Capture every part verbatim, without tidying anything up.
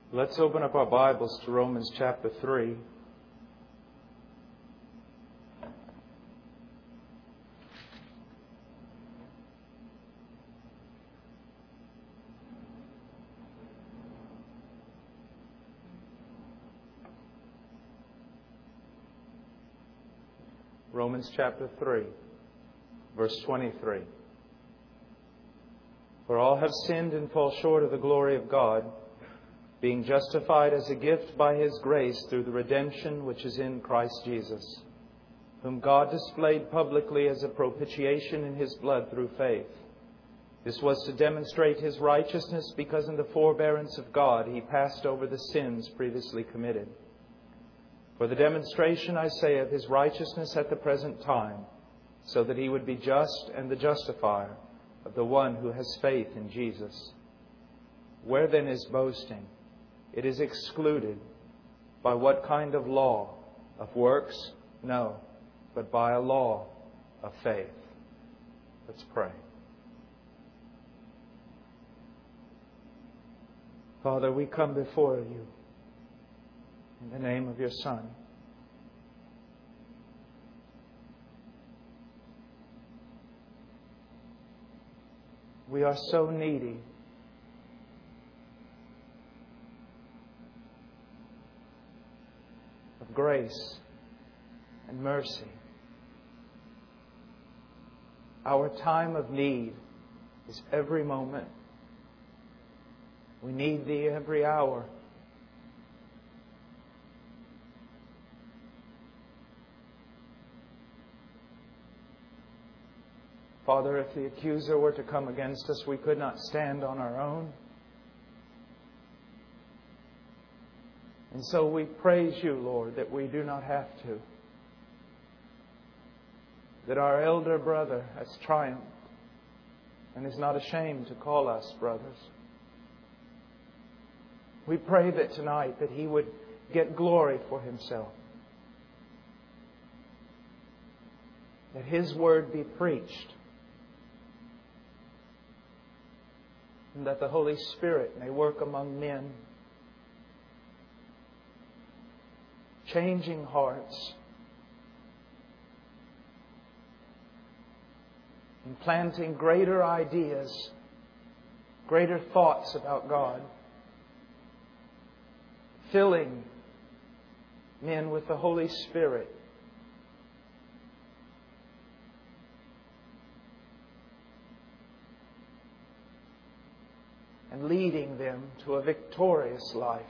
Let's open up our Bibles to Romans chapter three. Romans chapter three, verse twenty-three. For all have sinned and fall short of the glory of God, being justified as a gift by His grace through the redemption which is in Christ Jesus, whom God displayed publicly as a propitiation in His blood through faith. This was to demonstrate His righteousness, because in the forbearance of God He passed over the sins previously committed. For the demonstration, I say, of His righteousness at the present time, so that He would be just and the justifier of the one who has faith in Jesus. Where then is boasting? It is excluded. By what kind of law? Of works? No, but by a law of faith. Let's pray. Father, we come before You in the name of Your Son. We are so needy of grace and mercy. Our time of need is every moment. We need Thee every hour. Father, if the accuser were to come against us, we could not stand on our own. And so we praise You, Lord, that we do not have to. That our elder brother has triumphed and is not ashamed to call us brothers. We pray that tonight that He would get glory for Himself. That His word be preached. And that the Holy Spirit may work among men, changing hearts, implanting greater ideas, greater thoughts about God, filling men with the Holy Spirit, and leading them to a victorious life,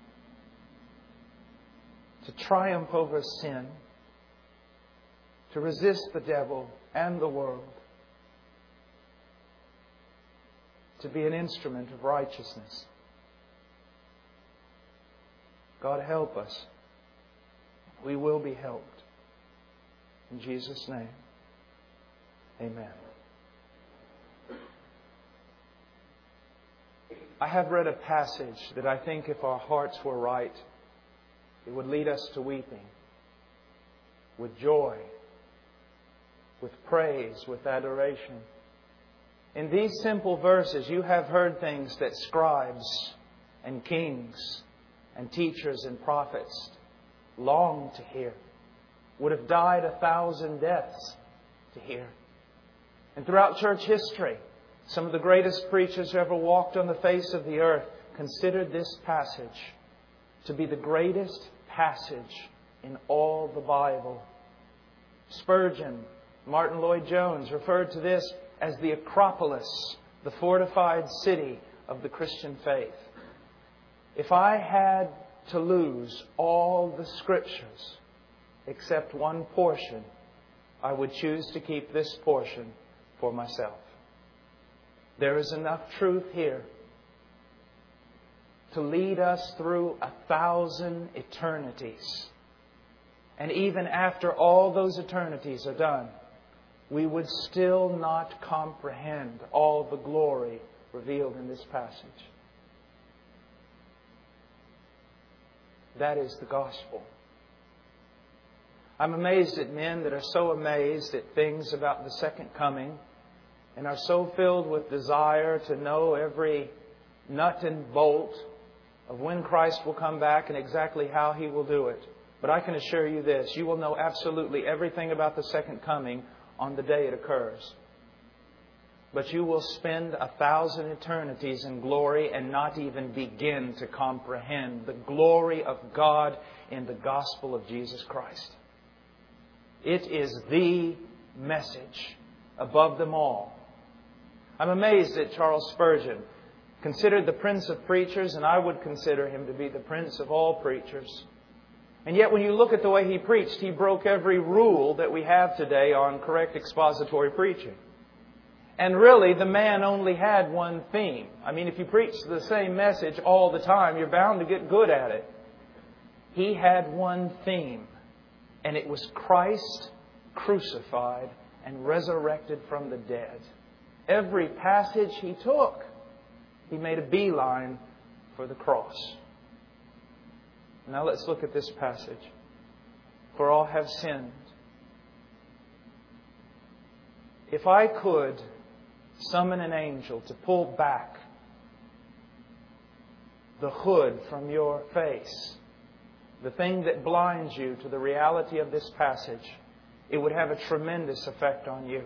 to triumph over sin, to resist the devil and the world, to be an instrument of righteousness. God, help us. We will be helped. In Jesus' name, amen. I have read a passage that I think, if our hearts were right, it would lead us to weeping, with joy, with praise, with adoration. In these simple verses, you have heard things that scribes and kings and teachers and prophets longed to hear, would have died a thousand deaths to hear. And throughout church history, some of the greatest preachers who ever walked on the face of the earth considered this passage to be the greatest passage in all the Bible. Spurgeon, Martin Lloyd-Jones referred to this as the Acropolis, the fortified city of the Christian faith. If I had to lose all the Scriptures except one portion, I would choose to keep this portion for myself. There is enough truth here to lead us through a thousand eternities. And even after all those eternities are done, we would still not comprehend all the glory revealed in this passage. That is the gospel. I'm amazed at men that are so amazed at things about the second coming, and are so filled with desire to know every nut and bolt of when Christ will come back and exactly how He will do it. But I can assure you this, you will know absolutely everything about the second coming on the day it occurs. But you will spend a thousand eternities in glory and not even begin to comprehend the glory of God in the gospel of Jesus Christ. It is the message above them all. I'm amazed that Charles Spurgeon, considered the prince of preachers, and I would consider him to be the prince of all preachers. And yet when you look at the way he preached, he broke every rule that we have today on correct expository preaching. And really, the man only had one theme. I mean, if you preach the same message all the time, you're bound to get good at it. He had one theme, and it was Christ crucified and resurrected from the dead. Every passage he took, he made a beeline for the cross. Now let's look at this passage. For all have sinned. If I could summon an angel to pull back the hood from your face, the thing that blinds you to the reality of this passage, it would have a tremendous effect on you.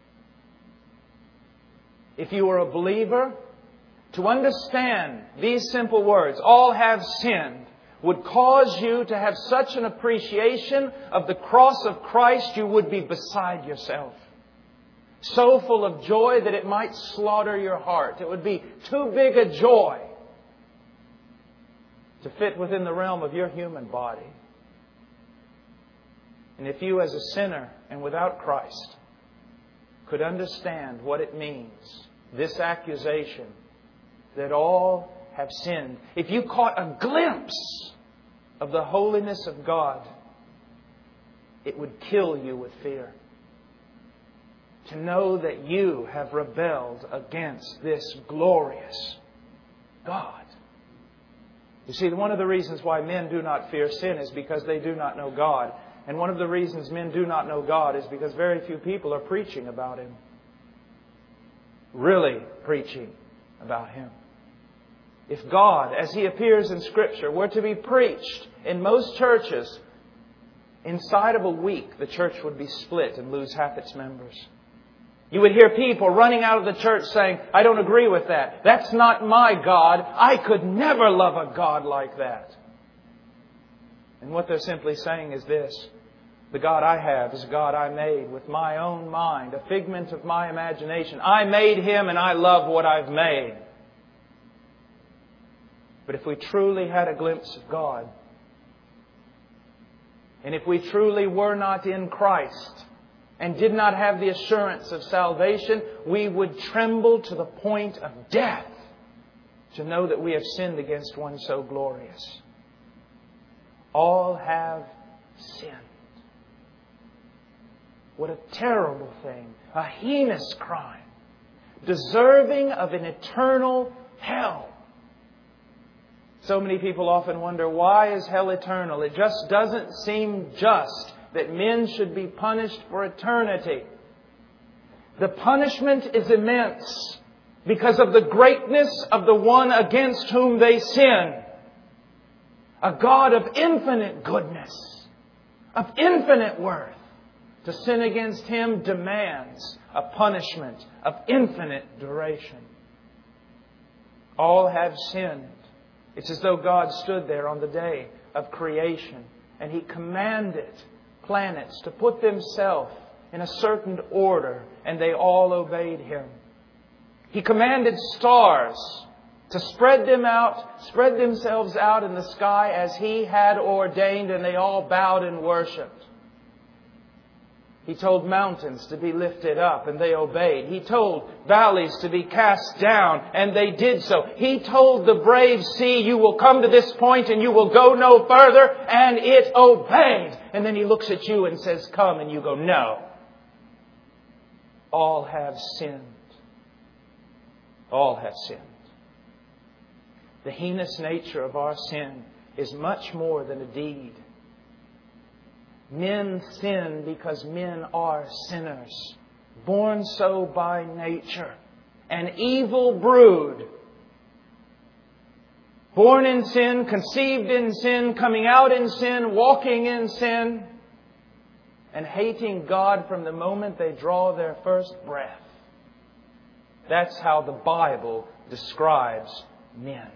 If you were a believer, to understand these simple words, all have sinned, would cause you to have such an appreciation of the cross of Christ, you would be beside yourself. So full of joy that it might slaughter your heart. It would be too big a joy to fit within the realm of your human body. And if you as a sinner and without Christ could understand what it means, this accusation that all have sinned, if you caught a glimpse of the holiness of God, it would kill you with fear. To know that you have rebelled against this glorious God. You see, one of the reasons why men do not fear sin is because they do not know God. And one of the reasons men do not know God is because very few people are preaching about Him. Really preaching about Him. If God, as He appears in Scripture, were to be preached in most churches, inside of a week the church would be split and lose half its members. You would hear people running out of the church saying, I don't agree with that. That's not my God. I could never love a God like that. And what they're simply saying is this. The God I have is a God I made with my own mind, a figment of my imagination. I made Him and I love what I've made. But if we truly had a glimpse of God, and if we truly were not in Christ, and did not have the assurance of salvation, we would tremble to the point of death to know that we have sinned against one so glorious. All have sinned. What a terrible thing. A heinous crime. Deserving of an eternal hell. So many people often wonder, why is hell eternal? It just doesn't seem just that men should be punished for eternity. The punishment is immense because of the greatness of the one against whom they sin. A God of infinite goodness, of infinite worth. To sin against Him demands a punishment of infinite duration. All have sinned. It's as though God stood there on the day of creation and He commanded planets to put themselves in a certain order, and they all obeyed Him. He commanded stars to spread them out, spread themselves out in the sky as He had ordained, and they all bowed and worshipped. He told mountains to be lifted up, and they obeyed. He told valleys to be cast down, and they did so. He told the brave sea, you will come to this point and you will go no further, and it obeyed. And then He looks at you and says, come, and you go, no. All have sinned. All have sinned. The heinous nature of our sin is much more than a deed. Men sin because men are sinners, born so by nature, an evil brood Born in sin, conceived in sin, coming out in sin, walking in sin, and hating God from the moment they draw their first breath. That's how the Bible describes men.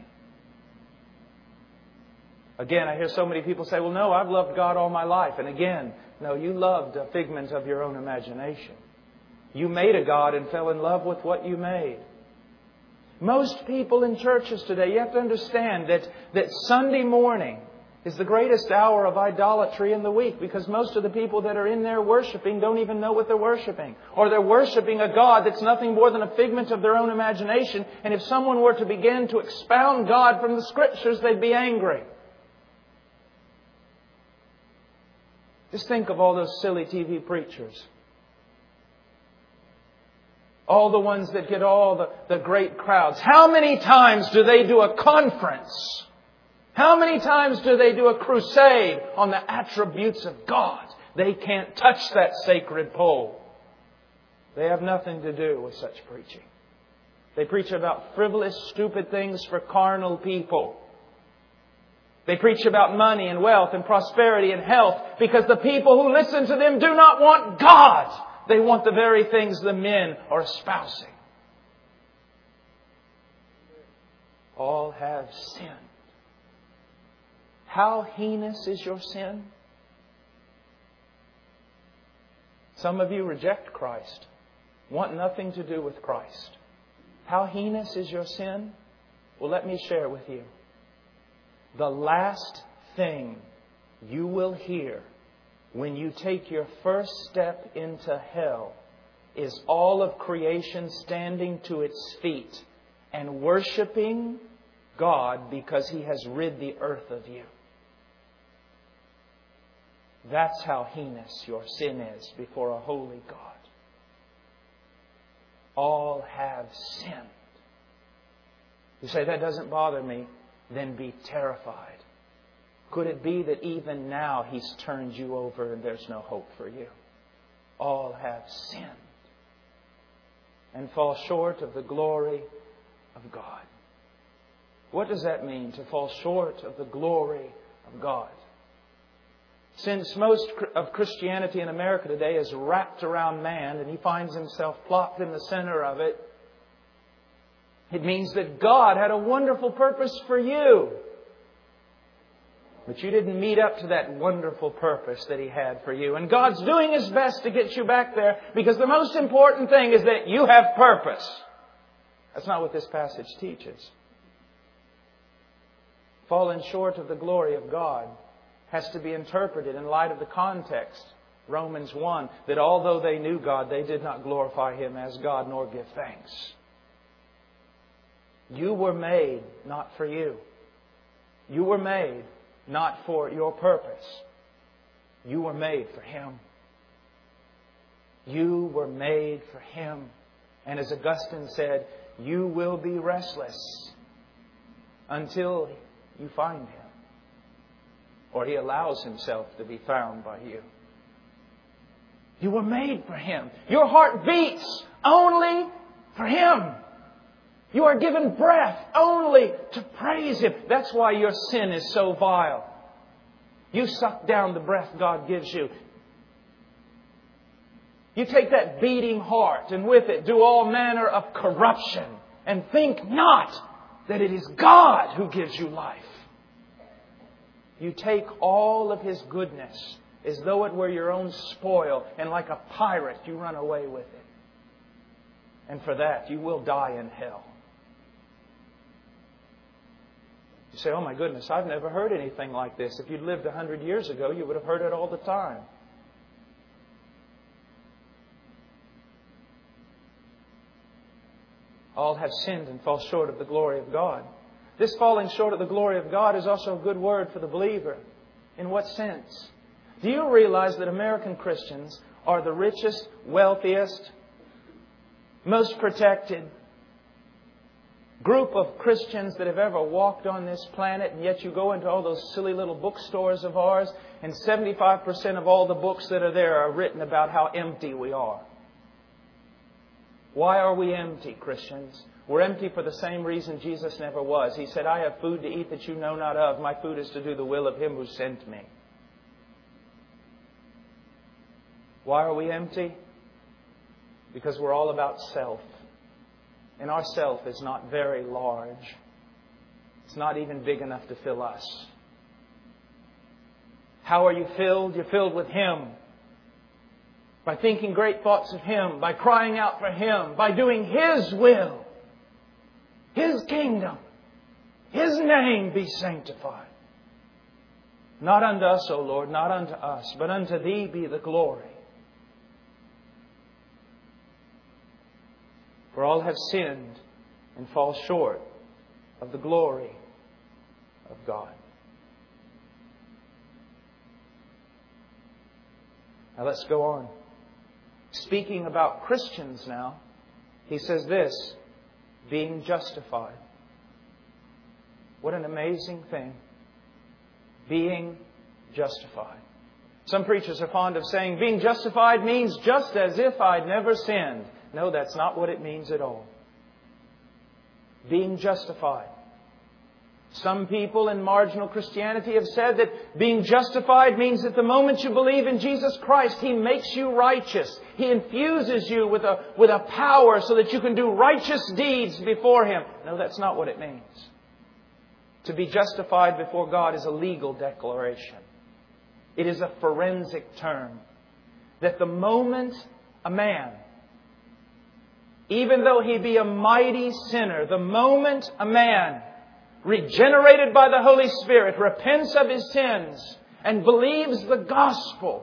Again, I hear so many people say, well, no, I've loved God all my life. And again, no, you loved a figment of your own imagination. You made a God and fell in love with what you made. Most people in churches today, you have to understand that, that Sunday morning is the greatest hour of idolatry in the week, because most of the people that are in there worshiping don't even know what they're worshiping. Or they're worshiping a God that's nothing more than a figment of their own imagination. And if someone were to begin to expound God from the Scriptures, they'd be angry. Just think of all those silly T V preachers. All the ones that get all the, the great crowds. How many times do they do a conference? How many times do they do a crusade on the attributes of God? They can't touch that sacred pole. They have nothing to do with such preaching. They preach about frivolous, stupid things for carnal people. They preach about money and wealth and prosperity and health because the people who listen to them do not want God. They want the very things the men are espousing. All have sinned. How heinous is your sin? Some of you reject Christ, want nothing to do with Christ. How heinous is your sin? Well, let me share with you. The last thing you will hear when you take your first step into hell is all of creation standing to its feet and worshiping God because He has rid the earth of you. That's how heinous your sin is before a holy God. All have sinned. You say, that doesn't bother me. Then be terrified. Could it be that even now He's turned you over and there's no hope for you? All have sinned and fall short of the glory of God. What does that mean, to fall short of the glory of God? Since most of Christianity in America today is wrapped around man and he finds himself plopped in the center of it, it means that God had a wonderful purpose for you. But you didn't meet up to that wonderful purpose that He had for you. And God's doing His best to get you back there, because the most important thing is that you have purpose. That's not what this passage teaches. Falling short of the glory of God has to be interpreted in light of the context. Romans one, that although they knew God, they did not glorify Him as God nor give thanks. You were made not for you. You were made not for your purpose. You were made for Him. You were made for Him. And as Augustine said, you will be restless until you find Him, or He allows Himself to be found by you. You were made for Him. Your heart beats only for Him. You are given breath only to praise Him. That's why your sin is so vile. You suck down the breath God gives you. You take that beating heart and with it do all manner of corruption, and think not that it is God who gives you life. You take all of His goodness as though it were your own spoil, and like a pirate you run away with it. And for that you will die in hell. You say, oh my goodness, I've never heard anything like this. If you'd lived a hundred years ago, you would have heard it all the time. All have sinned and fall short of the glory of God. This falling short of the glory of God is also a good word for the believer. In what sense? Do you realize that American Christians are the richest, wealthiest, most protected group of Christians that have ever walked on this planet, and yet you go into all those silly little bookstores of ours, and seventy-five percent of all the books that are there are written about how empty we are. Why are we empty, Christians? We're empty for the same reason Jesus never was. He said, I have food to eat that you know not of. My food is to do the will of Him who sent me. Why are we empty? Because we're all about self. And our self is not very large. It's not even big enough to fill us. How are you filled? You're filled with Him. By thinking great thoughts of Him. By crying out for Him. By doing His will. His kingdom. His name be sanctified. Not unto us, O Lord, not unto us, but unto Thee be the glory. For all have sinned and fall short of the glory of God. Now let's go on. Speaking about Christians now, he says this, being justified. What an amazing thing. Being justified. Some preachers are fond of saying being justified means just as if I'd never sinned. No, that's not what it means at all. Being justified. Some people in marginal Christianity have said that being justified means that the moment you believe in Jesus Christ, He makes you righteous. He infuses you with a, with a power so that you can do righteous deeds before Him. No, that's not what it means. To be justified before God is a legal declaration. It is a forensic term. That the moment a man, even though he be a mighty sinner, the moment a man regenerated by the Holy Spirit, repents of his sins and believes the gospel,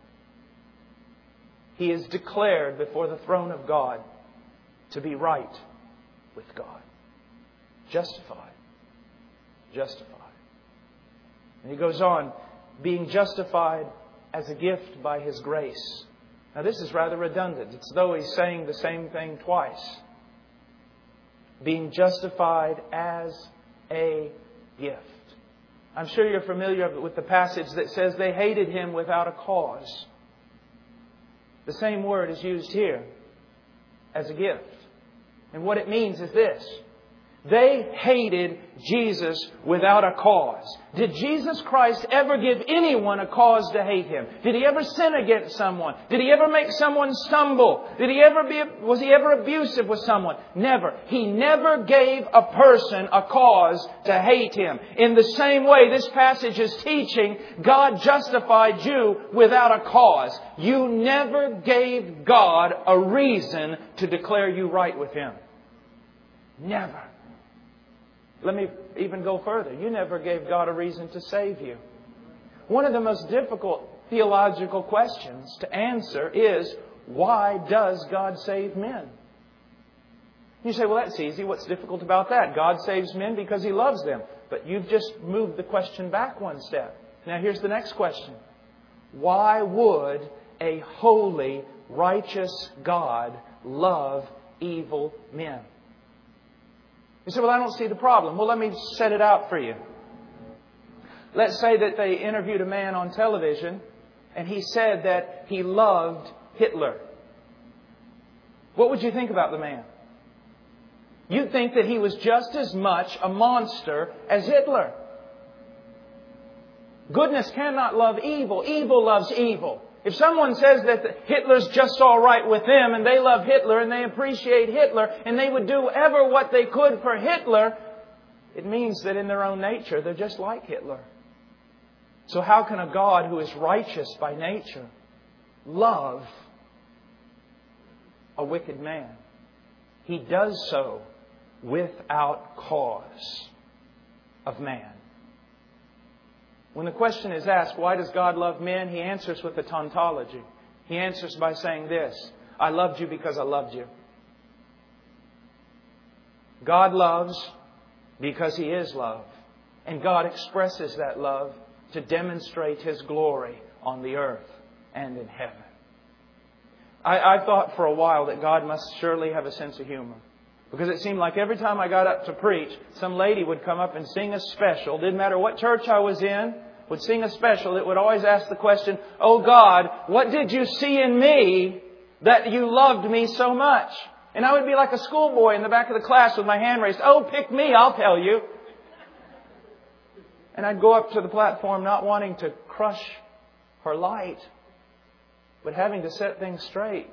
he is declared before the throne of God to be right with God. Justified. Justified. And he goes on, being justified as a gift by His grace. Now this is rather redundant. It's as though he's saying the same thing twice. Being justified as a gift. I'm sure you're familiar with the passage that says they hated Him without a cause. The same word is used here, as a gift. And what it means is this. They hated Jesus without a cause. Did Jesus Christ ever give anyone a cause to hate Him? Did He ever sin against someone? Did He ever make someone stumble? Did He ever be, was He ever abusive with someone? Never. He never gave a person a cause to hate Him. In the same way, this passage is teaching God justified you without a cause. You never gave God a reason to declare you right with Him. Never. Let me even go further. You never gave God a reason to save you. One of the most difficult theological questions to answer is, why does God save men? You say, well, that's easy. What's difficult about that? God saves men because He loves them. But you've just moved the question back one step. Now here's the next question. Why would a holy, righteous God love evil men? You say, well, I don't see the problem. Well, let me set it out for you. Let's say that they interviewed a man on television and he said that he loved Hitler. What would you think about the man? You'd think that he was just as much a monster as Hitler. Goodness cannot love evil. Evil loves evil. If someone says that Hitler's just all right with them and they love Hitler and they appreciate Hitler and they would do ever what they could for Hitler, it means that in their own nature they're just like Hitler. So how can a God who is righteous by nature love a wicked man? He does so without cause of man. When the question is asked, why does God love men? He answers with a tautology. He answers by saying this, I loved you because I loved you. God loves because He is love. And God expresses that love to demonstrate His glory on the earth and in heaven. I, I thought for a while that God must surely have a sense of humor. Because it seemed like every time I got up to preach, some lady would come up and sing a special. Didn't matter what church I was in, would sing a special. It would always ask the question, oh God, what did you see in me that you loved me so much? And I would be like a schoolboy in the back of the class with my hand raised. Oh, pick me, I'll tell you. And I'd go up to the platform not wanting to crush her light, but having to set things straight.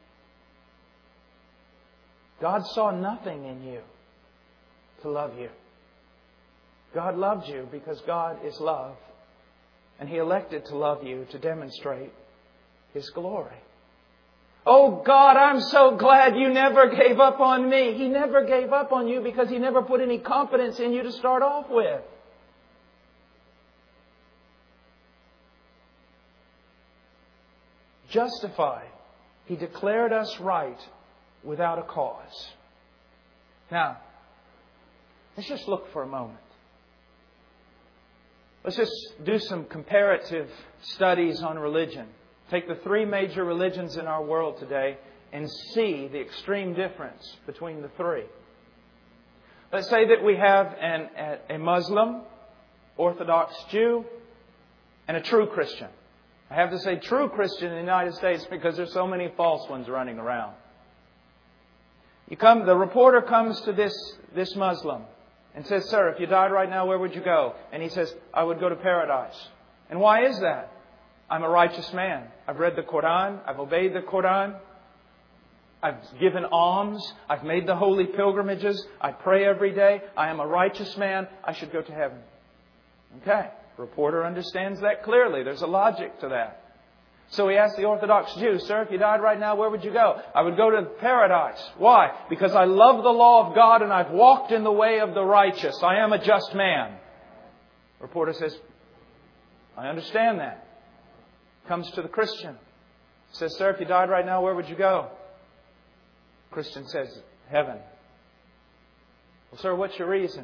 God saw nothing in you to love you. God loved you because God is love. And He elected to love you to demonstrate His glory. Oh God, I'm so glad you never gave up on me. He never gave up on you because He never put any confidence in you to start off with. Justified. He declared us right without a cause. Now, let's just look for a moment. Let's just do some comparative studies on religion. Take the three major religions in our world today and see the extreme difference between the three. Let's say that we have an, a Muslim, Orthodox Jew, and a true Christian. I have to say true Christian in the United States because there's so many false ones running around. You come, the reporter comes to this, this Muslim and says, "Sir, if you died right now, where would you go?" And he says, "I would go to paradise." And why is that? "I'm a righteous man. I've read the Quran. I've obeyed the Quran. I've given alms. I've made the holy pilgrimages. I pray every day. I am a righteous man. I should go to heaven." Okay. The reporter understands that clearly. There's a logic to that. So he asked the Orthodox Jew, "Sir, if you died right now, where would you go?" "I would go to paradise." Why? "Because I love the law of God and I've walked in the way of the righteous. I am a just man." The reporter says, "I understand that." Comes to the Christian. Says, "Sir, if you died right now, where would you go?" The Christian says, "Heaven." "Well, sir, what's your reason?"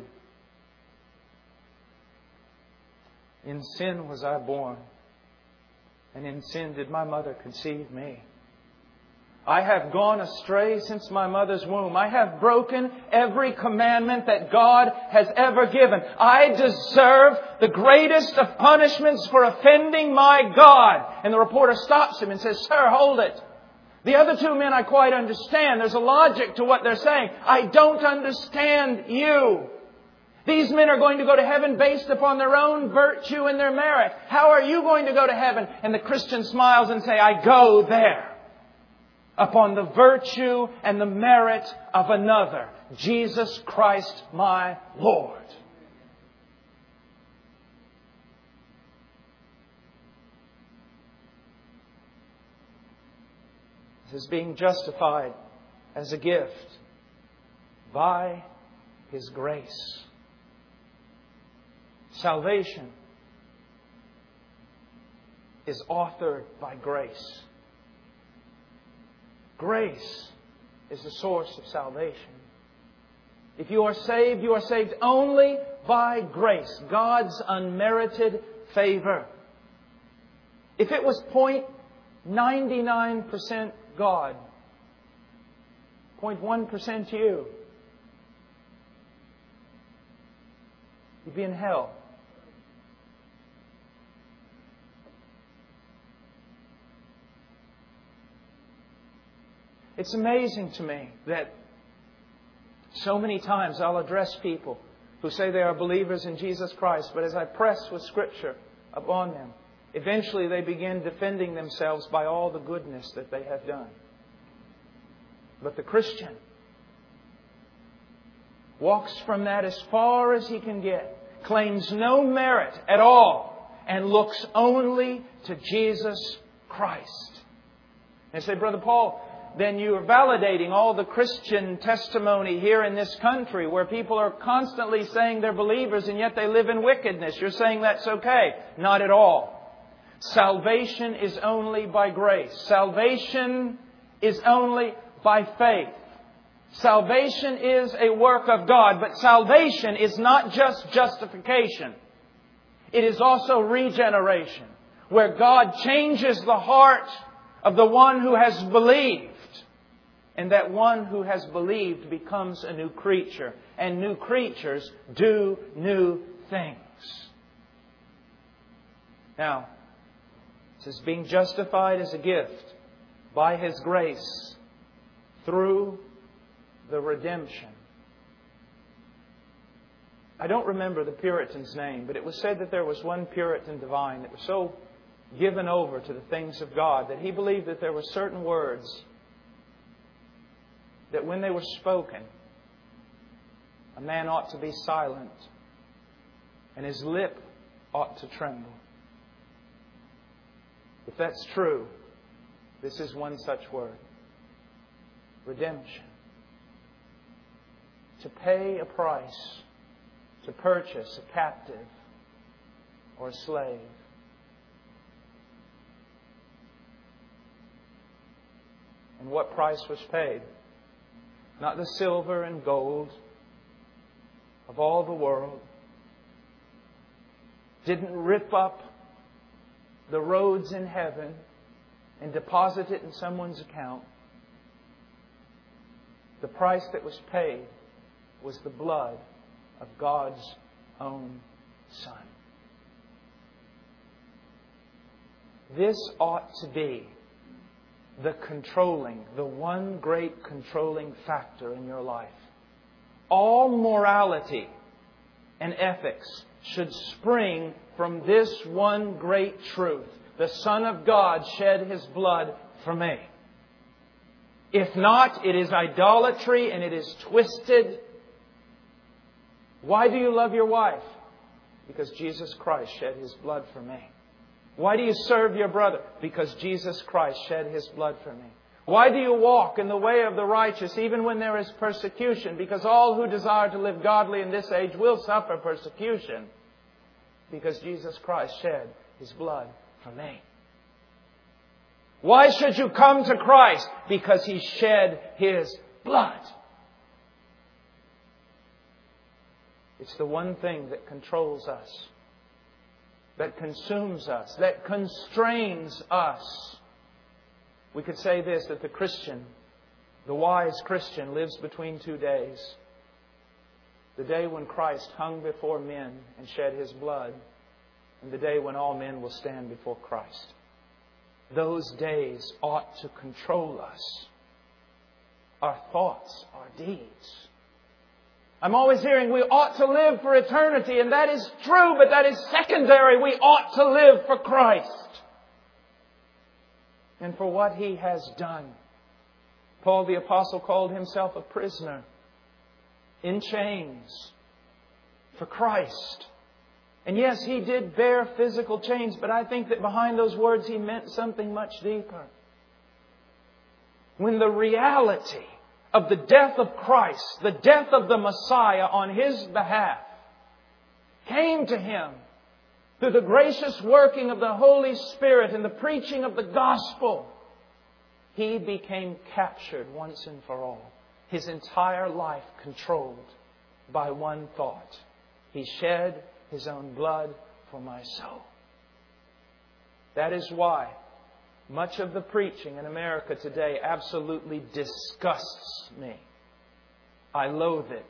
"In sin was I born, and in sin did my mother conceive me. I have gone astray since my mother's womb. I have broken every commandment that God has ever given. I deserve the greatest of punishments for offending my God." And the reporter stops him and says, "Sir, hold it. The other two men I quite understand. There's a logic to what they're saying. I don't understand you. These men are going to go to heaven based upon their own virtue and their merit. How are you going to go to heaven?" And the Christian smiles and says, "I go there upon the virtue and the merit of another, Jesus Christ my Lord." This is being justified as a gift by His grace. Salvation is authored by grace. Grace is the source of salvation. If you are saved, you are saved only by grace, God's unmerited favor. If it was zero point nine nine percent God, zero point one percent you, you'd be in hell. It's amazing to me that so many times I'll address people who say they are believers in Jesus Christ, but as I press with Scripture upon them, eventually they begin defending themselves by all the goodness that they have done. But the Christian walks from that as far as he can get, claims no merit at all, and looks only to Jesus Christ. And say, "Brother Paul, then you are validating all the Christian testimony here in this country where people are constantly saying they're believers and yet they live in wickedness. You're saying that's okay." Not at all. Salvation is only by grace. Salvation is only by faith. Salvation is a work of God, but salvation is not just justification. It is also regeneration, where God changes the heart of the one who has believed. And that one who has believed becomes a new creature. And new creatures do new things. Now, this is being justified as a gift by His grace through the redemption. I don't remember the Puritan's name, but it was said that there was one Puritan divine that was so given over to the things of God that he believed that there were certain words that when they were spoken, a man ought to be silent and his lip ought to tremble. If that's true, this is one such word. Redemption. To pay a price, to purchase a captive or a slave. And what price was paid? Not the silver and gold of all the world. Didn't rip up the roads in heaven and deposit it in someone's account. The price that was paid was the blood of God's own Son. This ought to be the controlling, the one great controlling factor in your life. All morality and ethics should spring from this one great truth. The Son of God shed His blood for me. If not, it is idolatry and it is twisted. Why do you love your wife? Because Jesus Christ shed His blood for me. Why do you serve your brother? Because Jesus Christ shed His blood for me. Why do you walk in the way of the righteous even when there is persecution? Because all who desire to live godly in this age will suffer persecution. Because Jesus Christ shed His blood for me. Why should you come to Christ? Because He shed His blood. It's the one thing that controls us, that consumes us, that constrains us. We could say this, that the Christian, the wise Christian, lives between two days. The day when Christ hung before men and shed His blood, and the day when all men will stand before Christ. Those days ought to control us. Our thoughts, our deeds. I'm always hearing we ought to live for eternity, and that is true, but that is secondary. We ought to live for Christ and for what He has done. Paul the Apostle called himself a prisoner in chains for Christ. And yes, he did bear physical chains, but I think that behind those words he meant something much deeper. When the reality of the death of Christ, the death of the Messiah on His behalf, came to him through the gracious working of the Holy Spirit and the preaching of the gospel, he became captured once and for all. His entire life controlled by one thought. He shed His own blood for my soul. That is why much of the preaching in America today absolutely disgusts me. I loathe it.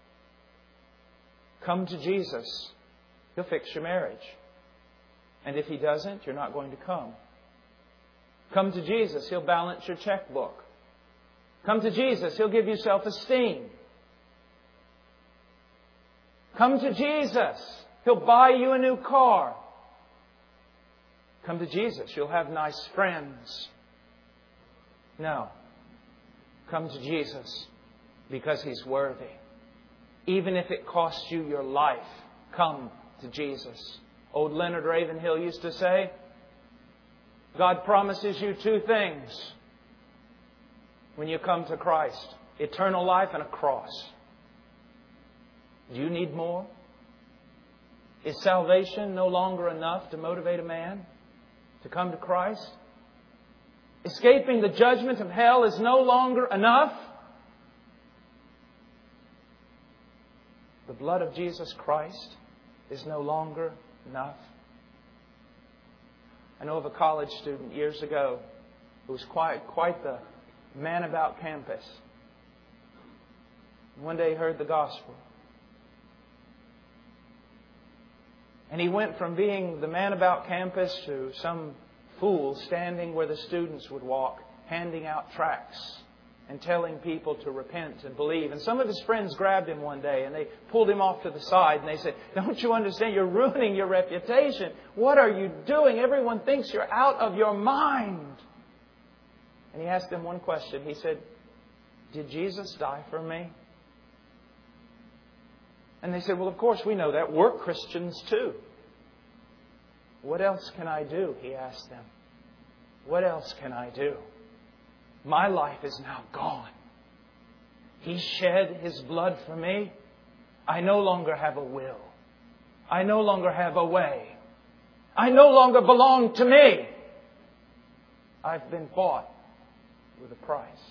Come to Jesus. He'll fix your marriage. And if He doesn't, you're not going to come. Come to Jesus. He'll balance your checkbook. Come to Jesus. He'll give you self-esteem. Come to Jesus. He'll buy you a new car. Come to Jesus. You'll have nice friends. No. Come to Jesus because He's worthy. Even if it costs you your life, come to Jesus. Old Leonard Ravenhill used to say, God promises you two things when you come to Christ. Eternal life and a cross. Do you need more? Is salvation no longer enough to motivate a man to come to Christ? Escaping the judgment of hell is no longer enough? The blood of Jesus Christ is no longer enough? I know of a college student years ago who was quite, quite the man about campus. One day he heard the gospel. And he went from being the man about campus to some fool standing where the students would walk, handing out tracts and telling people to repent and believe. And some of his friends grabbed him one day and they pulled him off to the side and they said, "Don't you understand? You're ruining your reputation. What are you doing? Everyone thinks you're out of your mind." And he asked them one question. He said, "Did Jesus die for me?" And they said, "Well, of course we know that. We're Christians too." "What else can I do?" he asked them. "What else can I do? My life is now gone. He shed His blood for me. I no longer have a will. I no longer have a way. I no longer belong to me. I've been bought with a price."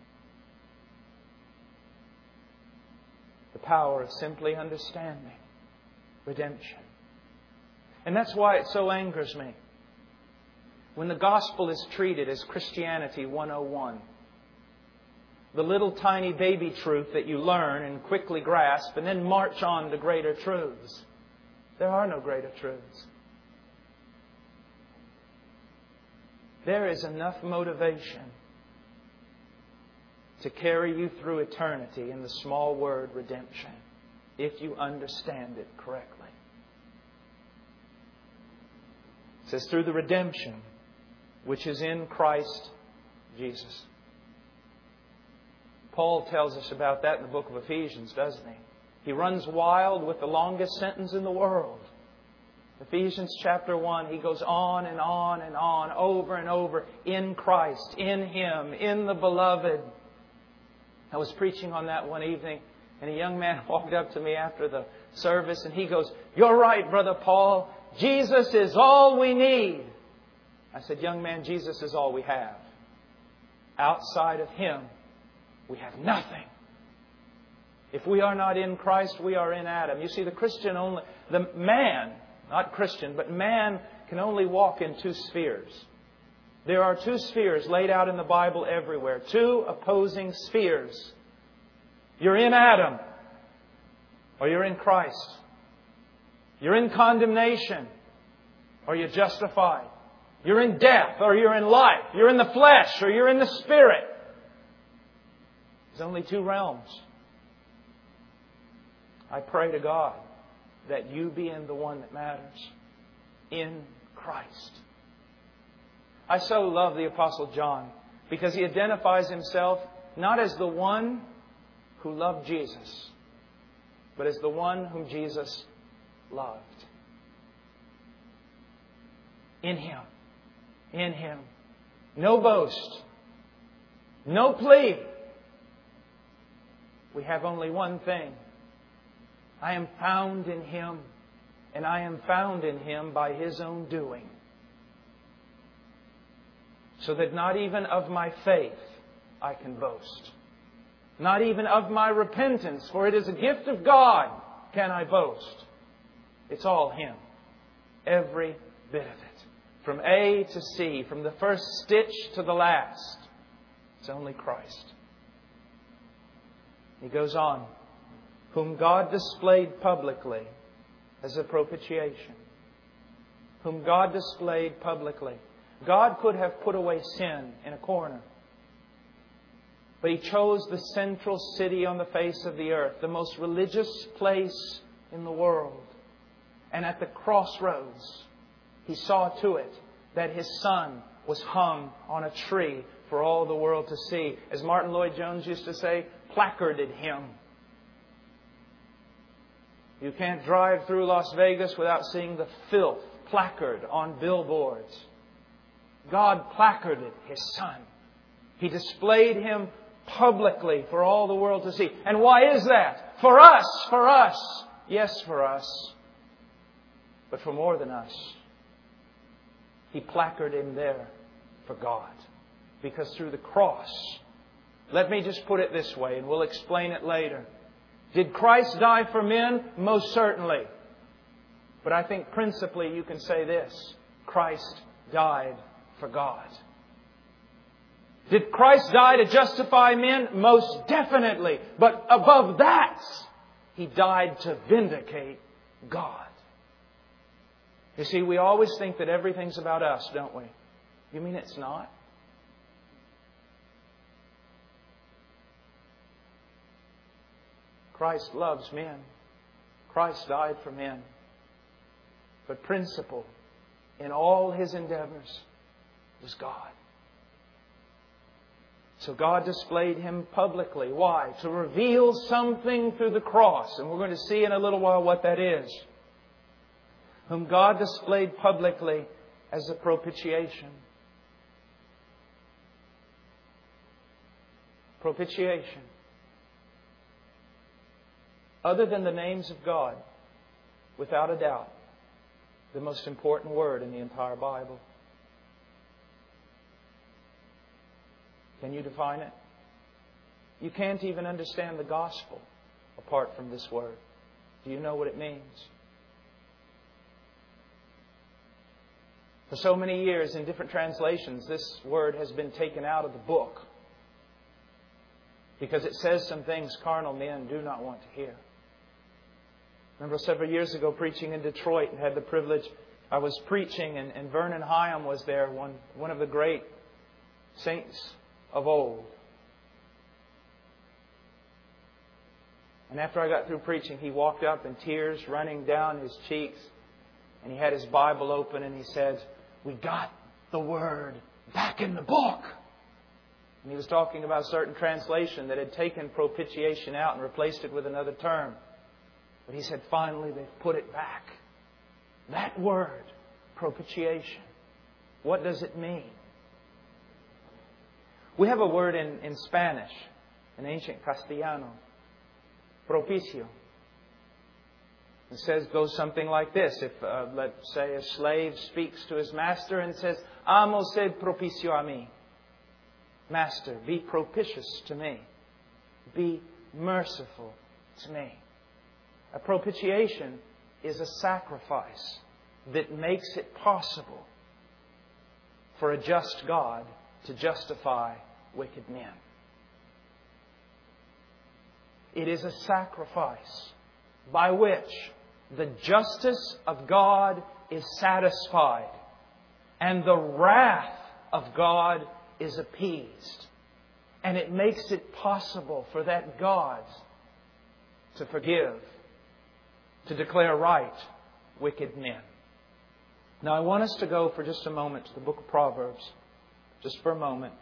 The power of simply understanding redemption. And that's why it so angers me when the gospel is treated as Christianity one oh one. The little tiny baby truth that you learn and quickly grasp and then march on to greater truths. There are no greater truths. There is enough motivation to carry you through eternity in the small word redemption, if you understand it correctly. It says, through the redemption which is in Christ Jesus. Paul tells us about that in the book of Ephesians, doesn't he? He runs wild with the longest sentence in the world. Ephesians chapter one, he goes on and on and on, over and over, in Christ, in Him, in the Beloved. I was preaching on that one evening, and a young man walked up to me after the service, and he goes, "You're right, Brother Paul. Jesus is all we need." I said, "Young man, Jesus is all we have. Outside of Him, we have nothing. If we are not in Christ, we are in Adam." You see, the Christian only, the man, not Christian, but man can only walk in two spheres. There are two spheres laid out in the Bible everywhere. Two opposing spheres. You're in Adam, or you're in Christ. You're in condemnation, or you're justified. You're in death, or you're in life. You're in the flesh, or you're in the Spirit. There's only two realms. I pray to God that you be in the one that matters, in Christ. I so love the Apostle John because he identifies himself not as the one who loved Jesus, but as the one whom Jesus loved. In Him. In Him. No boast. No plea. We have only one thing. I am found in Him, and I am found in Him by His own doing. So that not even of my faith I can boast. Not even of my repentance, for it is a gift of God, can I boast. It's all Him. Every bit of it. From A to C, from the first stitch to the last. It's only Christ. He goes on. Whom God displayed publicly as a propitiation. Whom God displayed publicly. God could have put away sin in a corner. But He chose the central city on the face of the earth, the most religious place in the world. And at the crossroads, He saw to it that His Son was hung on a tree for all the world to see. As Martin Lloyd-Jones used to say, placarded Him. You can't drive through Las Vegas without seeing the filth placard on billboards. God placarded His Son. He displayed Him publicly for all the world to see. And why is that? For us, for us. Yes, for us. But for more than us. He placarded Him there for God. Because through the cross, let me just put it this way and we'll explain it later. Did Christ die for men? Most certainly. But I think principally you can say this. Christ died for God. Did Christ die to justify men? Most definitely. But above that, He died to vindicate God. You see, we always think that everything's about us, don't we? You mean it's not? Christ loves men. Christ died for men. But principal in all His endeavors was God. So God displayed Him publicly. Why? To reveal something through the cross. And we're going to see in a little while what that is. Whom God displayed publicly as a propitiation. Propitiation. Other than the names of God, without a doubt, the most important word in the entire Bible. Can you define it? You can't even understand the gospel apart from this word. Do you know what it means? For so many years in different translations, this word has been taken out of the book because it says some things carnal men do not want to hear. Remember several years ago preaching in Detroit and had the privilege, I was preaching and, and Vernon Hyam was there, one, one of the great saints of old. And after I got through preaching, he walked up and tears running down his cheeks. And he had his Bible open and he said, "We got the word back in the book." And he was talking about a certain translation that had taken propitiation out and replaced it with another term. But he said, finally they've put it back. That word, propitiation. What does it mean? We have a word in, in Spanish, in ancient Castellano, propicio. It says, goes something like this. If, uh, let's say, a slave speaks to his master and says, "Amo, sed propicio a mí." Master, be propitious to me. Be merciful to me. A propitiation is a sacrifice that makes it possible for a just God to justify wicked men. It is a sacrifice by which the justice of God is satisfied and the wrath of God is appeased. And it makes it possible for that God to forgive, to declare right wicked men. Now I want us to go for just a moment to the book of Proverbs. Just for a moment.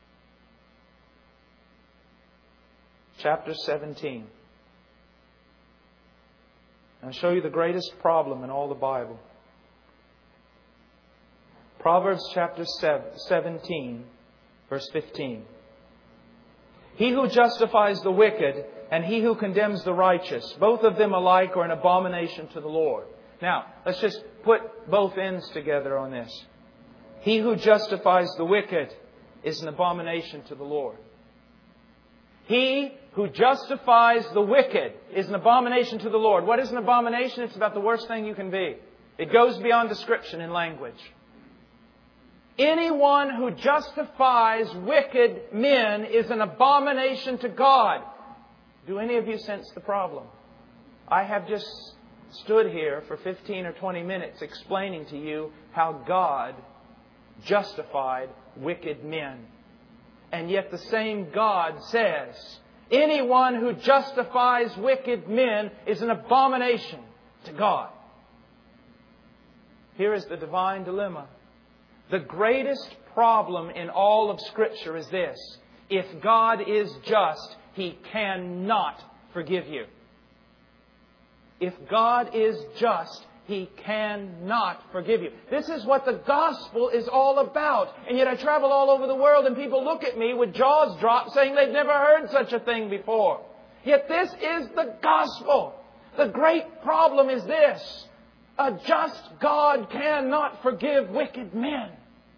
Chapter seventeen. I'll show you the greatest problem in all the Bible. Proverbs chapter seventeen, verse fifteen. He who justifies the wicked and he who condemns the righteous, both of them alike are an abomination to the Lord. Now, let's just put both ends together on this. He who justifies the wicked is an abomination to the Lord. He who justifies the wicked is an abomination to the Lord. What is an abomination? It's about the worst thing you can be. It goes beyond description in language. Anyone who justifies wicked men is an abomination to God. Do any of you sense the problem? I have just stood here for fifteen or twenty minutes explaining to you how God justified wicked men. And yet the same God says, anyone who justifies wicked men is an abomination to God. Here is the divine dilemma. The greatest problem in all of Scripture is this. If God is just, He cannot forgive you. If God is just, He cannot forgive you. This is what the gospel is all about. And yet I travel all over the world and people look at me with jaws dropped saying they've never heard such a thing before. Yet this is the gospel. The great problem is this. A just God cannot forgive wicked men.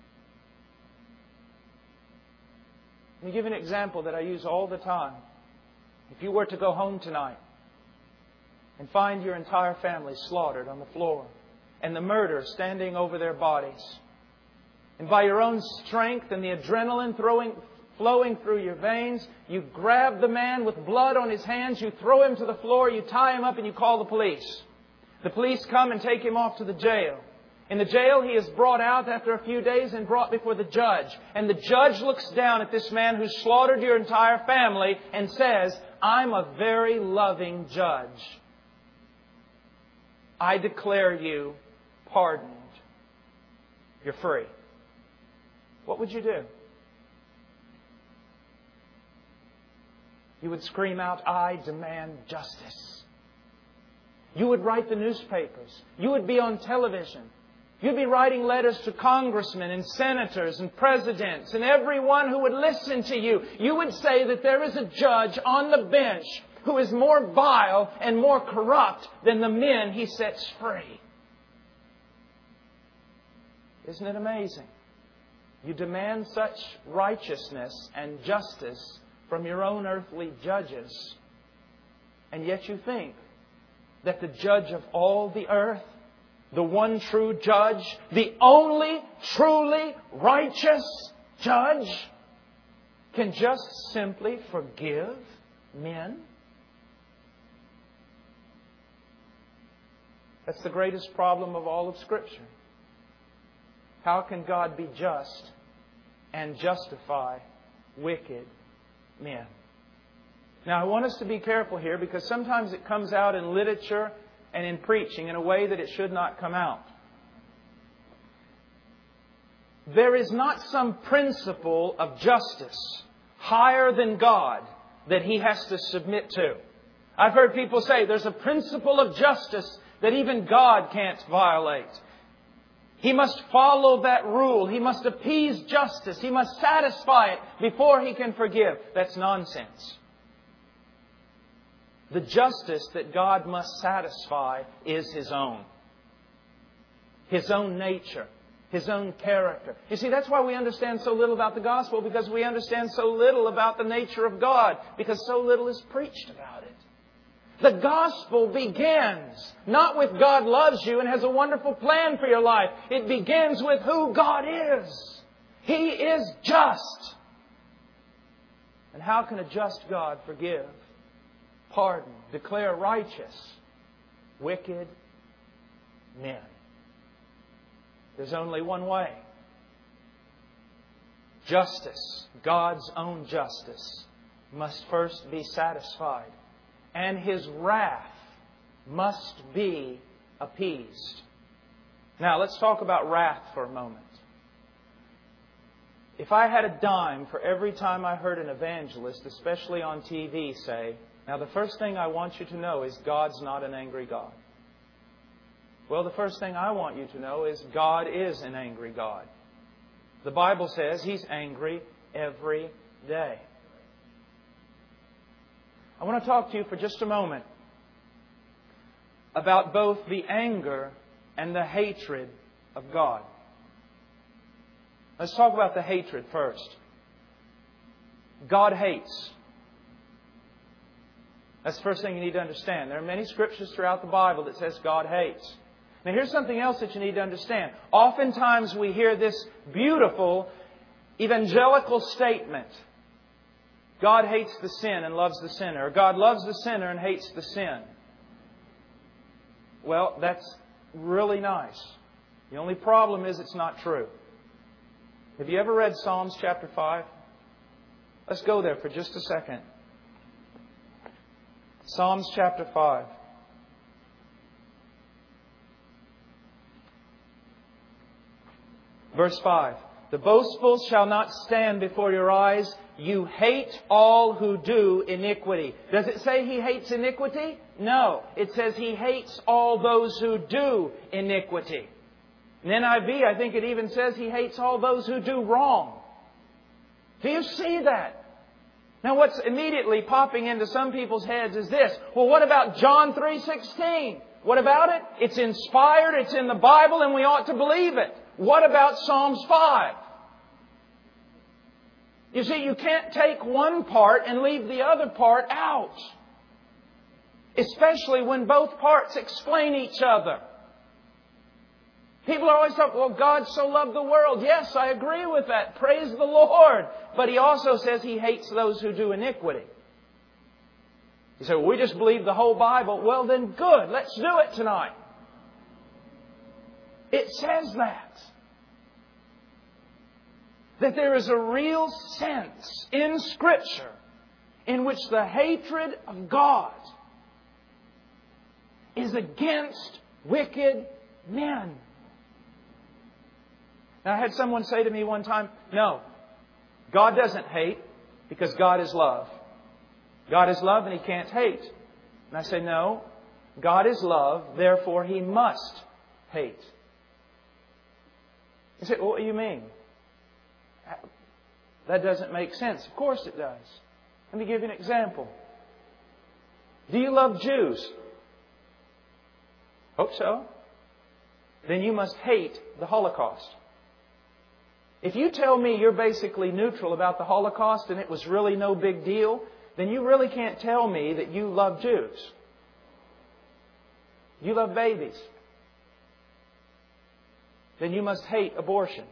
Let me give an example that I use all the time. If you were to go home tonight and find your entire family slaughtered on the floor and the murder standing over their bodies, and by your own strength and the adrenaline throwing, flowing through your veins, you grab the man with blood on his hands, you throw him to the floor, you tie him up and you call the police. The police come and take him off to the jail. In the jail, he is brought out after a few days and brought before the judge. And the judge looks down at this man who slaughtered your entire family and says, I'm a very loving judge. I declare you pardoned. You're free. What would you do? You would scream out, I demand justice. You would write the newspapers. You would be on television. You'd be writing letters to congressmen and senators and presidents and everyone who would listen to you. You would say that there is a judge on the bench who is more vile and more corrupt than the men He sets free. Isn't it amazing? You demand such righteousness and justice from your own earthly judges, and yet you think that the judge of all the earth, the one true judge, the only truly righteous judge, can just simply forgive men? That's the greatest problem of all of Scripture. How can God be just and justify wicked men? Now, I want us to be careful here because sometimes it comes out in literature and in preaching in a way that it should not come out. There is not some principle of justice higher than God that He has to submit to. I've heard people say there's a principle of justice that even God can't violate. He must follow that rule. He must appease justice. He must satisfy it before He can forgive. That's nonsense. The justice that God must satisfy is His own. His own nature. His own character. You see, that's why we understand so little about the gospel, because we understand so little about the nature of God, because so little is preached about it. The gospel begins not with God loves you and has a wonderful plan for your life. It begins with who God is. He is just. And how can a just God forgive, pardon, declare righteous wicked men? There's only one way. Justice, God's own justice, must first be satisfied. And His wrath must be appeased. Now, let's talk about wrath for a moment. If I had a dime for every time I heard an evangelist, especially on T V, say, now the first thing I want you to know is God's not an angry God. Well, the first thing I want you to know is God is an angry God. The Bible says He's angry every day. I want to talk to you for just a moment about both the anger and the hatred of God. Let's talk about the hatred first. God hates. That's the first thing you need to understand. There are many scriptures throughout the Bible that says God hates. Now here's something else that you need to understand. Oftentimes we hear this beautiful evangelical statement. God hates the sin and loves the sinner. Or God loves the sinner and hates the sin. Well, that's really nice. The only problem is it's not true. Have you ever read Psalms chapter five? Let's go there for just a second. Psalms chapter five. Verse five. The boastful shall not stand before your eyes. You hate all who do iniquity. Does it say He hates iniquity? No. It says He hates all those who do iniquity. In N I V, I think it even says He hates all those who do wrong. Do you see that? Now what's immediately popping into some people's heads is this. Well, what about John three sixteen? What about it? It's inspired, it's in the Bible, and we ought to believe it. What about Psalms five? You see, you can't take one part and leave the other part out. Especially when both parts explain each other. People are always talking, well, God so loved the world. Yes, I agree with that. Praise the Lord. But He also says He hates those who do iniquity. You say, well, we just believe the whole Bible. Well, then good. Let's do it tonight. It says that. That there is a real sense in Scripture in which the hatred of God is against wicked men. Now, I had someone say to me one time, no, God doesn't hate because God is love. God is love and He can't hate. And I say, no, God is love, therefore He must hate. You say, well, what do you mean? That doesn't make sense. Of course it does. Let me give you an example. Do you love Jews? Hope so. Then you must hate the Holocaust. If you tell me you're basically neutral about the Holocaust and it was really no big deal, then you really can't tell me that you love Jews. You love babies. Then you must hate abortion.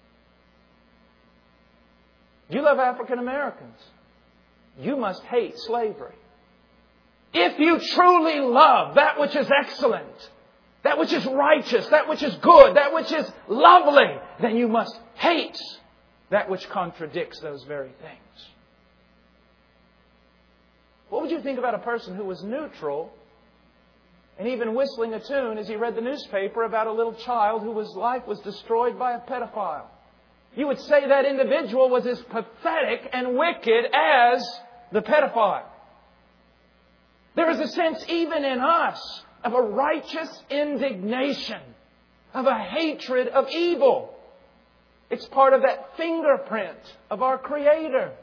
You love African Americans. You must hate slavery. If you truly love that which is excellent, that which is righteous, that which is good, that which is lovely, then you must hate that which contradicts those very things. What would you think about a person who was neutral and even whistling a tune as he read the newspaper about a little child whose life was destroyed by a pedophile? You would say that individual was as pathetic and wicked as the pedophile. There is a sense even in us of a righteous indignation, of a hatred of evil. It's part of that fingerprint of our Creator.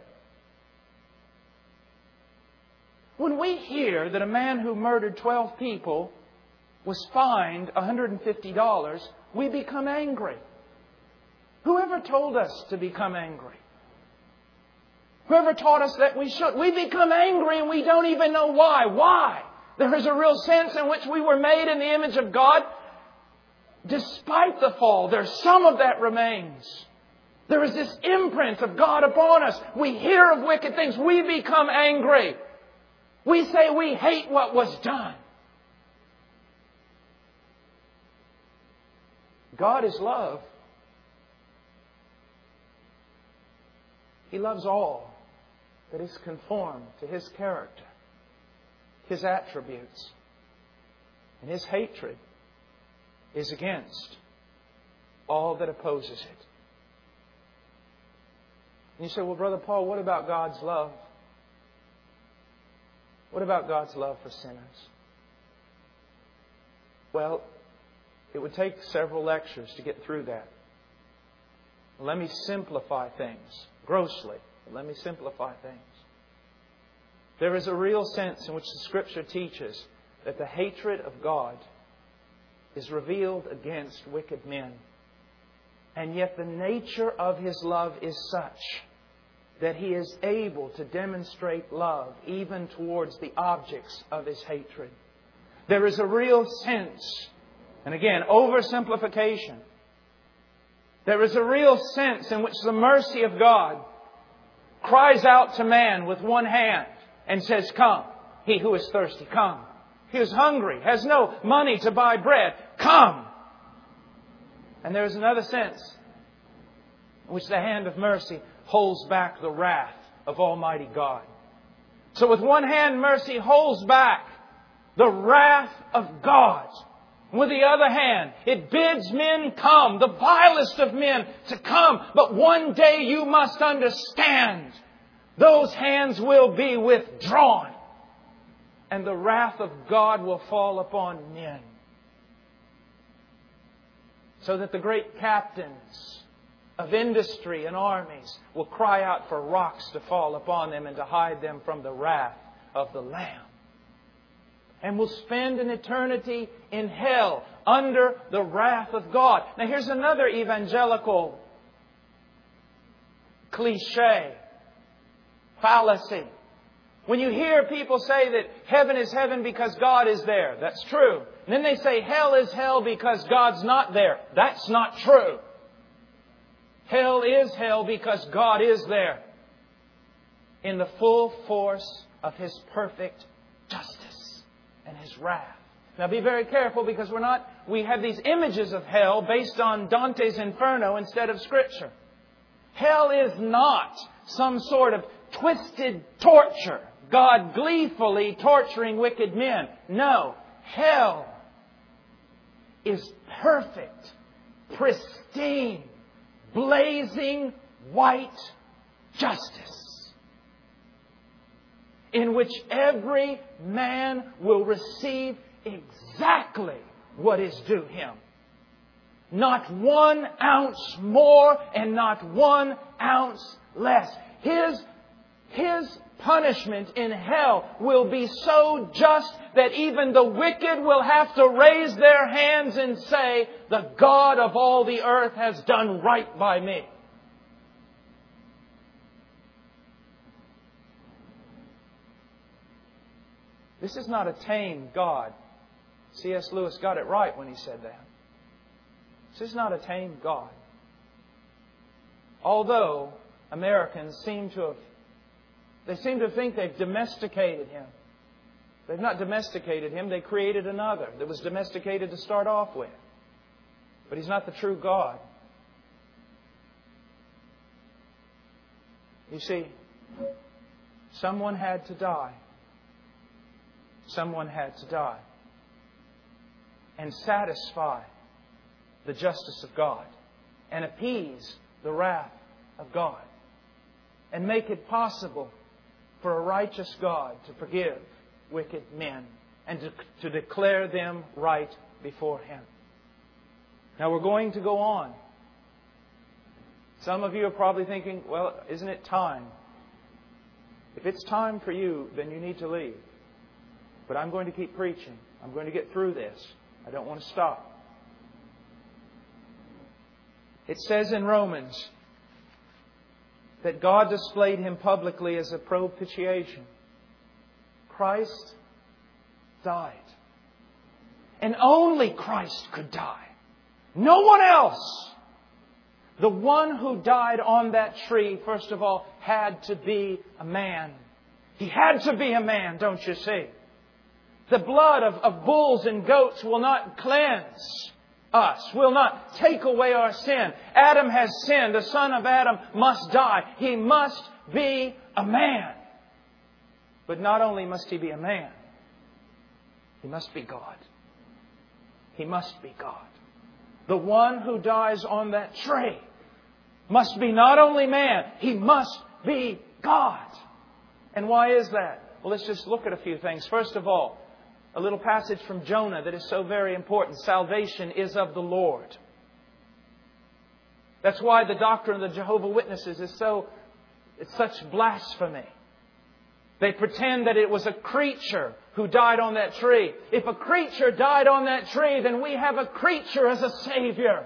When we hear that a man who murdered twelve people was fined one hundred fifty dollars, we become angry. Whoever told us to become angry? Whoever taught us that we should? We become angry and we don't even know why. Why? There is a real sense in which we were made in the image of God. Despite the fall, there's some of that remains. There is this imprint of God upon us. We hear of wicked things. We become angry. We say we hate what was done. God is love. He loves all that is conformed to His character, His attributes. And His hatred is against all that opposes it. And you say, well, Brother Paul, what about God's love? What about God's love for sinners? Well, it would take several lectures to get through that. Let me simplify things grossly. But let me simplify things. There is a real sense in which the Scripture teaches that the hatred of God is revealed against wicked men. And yet the nature of His love is such that He is able to demonstrate love even towards the objects of His hatred. There is a real sense, and again, oversimplification. There is a real sense in which the mercy of God cries out to man with one hand and says, come, he who is thirsty, come. He who is hungry, has no money to buy bread, come. And there is another sense in which the hand of mercy holds back the wrath of Almighty God. So with one hand, mercy holds back the wrath of God. With the other hand, it bids men come, the vilest of men, to come. But one day you must understand, those hands will be withdrawn. And the wrath of God will fall upon men. So that the great captains of industry and armies will cry out for rocks to fall upon them and to hide them from the wrath of the Lamb. And will spend an eternity in hell under the wrath of God. Now here's another evangelical cliche, fallacy. When you hear people say that heaven is heaven because God is there, that's true. And then they say hell is hell because God's not there. That's not true. Hell is hell because God is there in the full force of His perfect justice and His wrath. Now be very careful, because we're not, we have these images of hell based on Dante's Inferno instead of Scripture. Hell is not some sort of twisted torture. God gleefully torturing wicked men. No. Hell is perfect, pristine, blazing white justice, in which every man will receive exactly what is due him. Not one ounce more and not one ounce less. His, his punishment in hell will be so just that even the wicked will have to raise their hands and say, the God of all the earth has done right by me. This is not a tame God. C S Lewis got it right when he said that. This is not a tame God. Although Americans seem to have, they seem to think they've domesticated Him. They've not domesticated Him, they created another that was domesticated to start off with. But He's not the true God. You see, someone had to die. Someone had to die and satisfy the justice of God and appease the wrath of God and make it possible for a righteous God to forgive wicked men and to, to declare them right before Him. Now we're going to go on. Some of you are probably thinking, well, isn't it time? If it's time for you, then you need to leave. But I'm going to keep preaching. I'm going to get through this. I don't want to stop. It says in Romans that God displayed Him publicly as a propitiation. Christ died. And only Christ could die. No one else. The one who died on that tree, first of all, had to be a man. He had to be a man, don't you see? The blood of, of bulls and goats will not cleanse us, will not take away our sin. Adam has sinned. The son of Adam must die. He must be a man. But not only must He be a man, He must be God. He must be God. The one who dies on that tree must be not only man, He must be God. And why is that? Well, let's just look at a few things. First of all, a little passage from Jonah that is so very important. Salvation is of the Lord. That's why the doctrine of the Jehovah's Witnesses is so, it's such blasphemy. They pretend that it was a creature who died on that tree. If a creature died on that tree, then we have a creature as a Savior.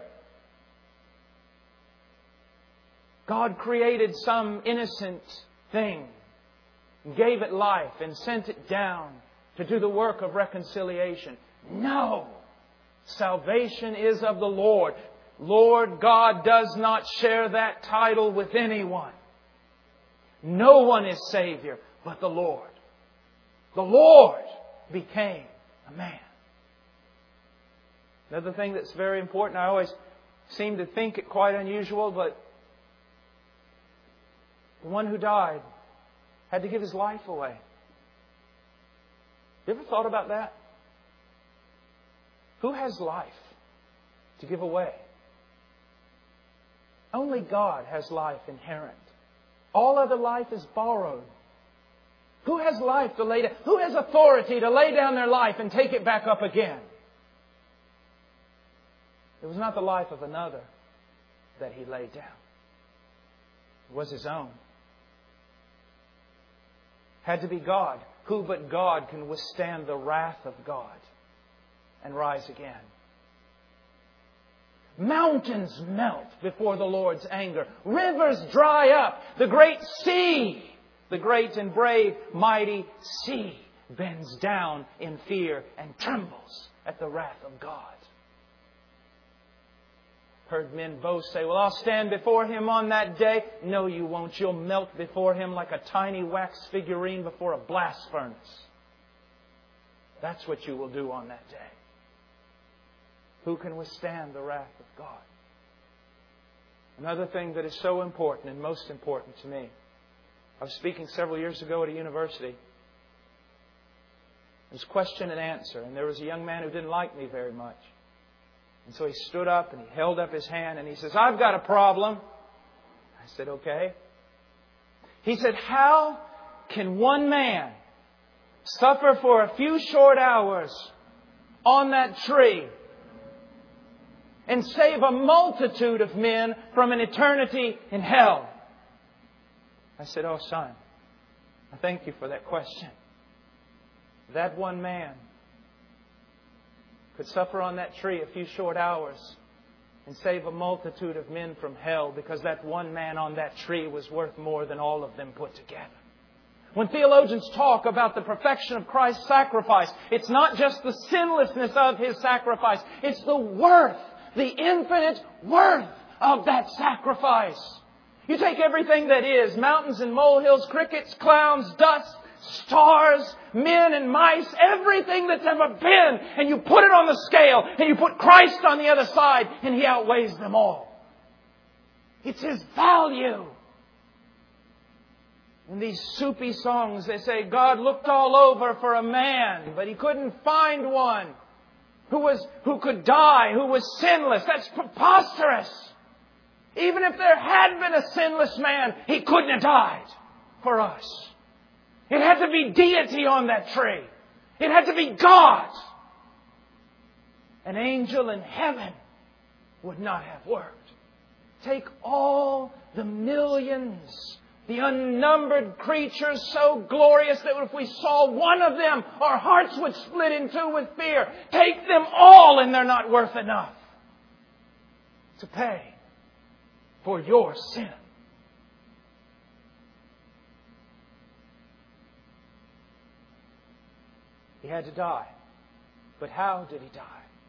God created some innocent thing, gave it life and sent it down to do the work of reconciliation. No! Salvation is of the Lord. Lord God does not share that title with anyone. No one is Savior but the Lord. The Lord became a man. Another thing that's very important, I always seem to think it quite unusual, but the one who died had to give His life away. You ever thought about that? Who has life to give away? Only God has life inherent. All other life is borrowed. Who has life to lay down? Who has authority to lay down their life and take it back up again? It was not the life of another that He laid down. It was His own. Had to be God. Who but God can withstand the wrath of God and rise again? Mountains melt before the Lord's anger. Rivers dry up. The great sea, the great and brave, mighty sea, bends down in fear and trembles at the wrath of God. Heard men boast, say, well, I'll stand before Him on that day. No, you won't. You'll melt before Him like a tiny wax figurine before a blast furnace. That's what you will do on that day. Who can withstand the wrath of God? Another thing that is so important and most important to me I was speaking several years ago at a university. It was question and answer. And there was a young man who didn't like me very much. And so he stood up and he held up his hand and he says, "I've got a problem." I said, "Okay." He said, "How can one man suffer for a few short hours on that tree and save a multitude of men from an eternity in hell?" I said, "Oh, son, I thank you for that question. That one man could suffer on that tree a few short hours and save a multitude of men from hell because that one man on that tree was worth more than all of them put together." When theologians talk about the perfection of Christ's sacrifice, it's not just the sinlessness of His sacrifice. It's the worth, the infinite worth of that sacrifice. You take everything that is, mountains and molehills, crickets, clowns, dust, stars, men and mice, everything that's ever been, and you put it on the scale, and you put Christ on the other side, and He outweighs them all. It's His value. In these soupy songs, they say, God looked all over for a man, but He couldn't find one who was who could die, who was sinless. That's preposterous. Even if there had been a sinless man, He couldn't have died for us. It had to be deity on that tree. It had to be God. An angel in heaven would not have worked. Take all the millions, the unnumbered creatures so glorious that if we saw one of them, our hearts would split in two with fear. Take them all and they're not worth enough to pay for your sin. He had to die. But how did He die?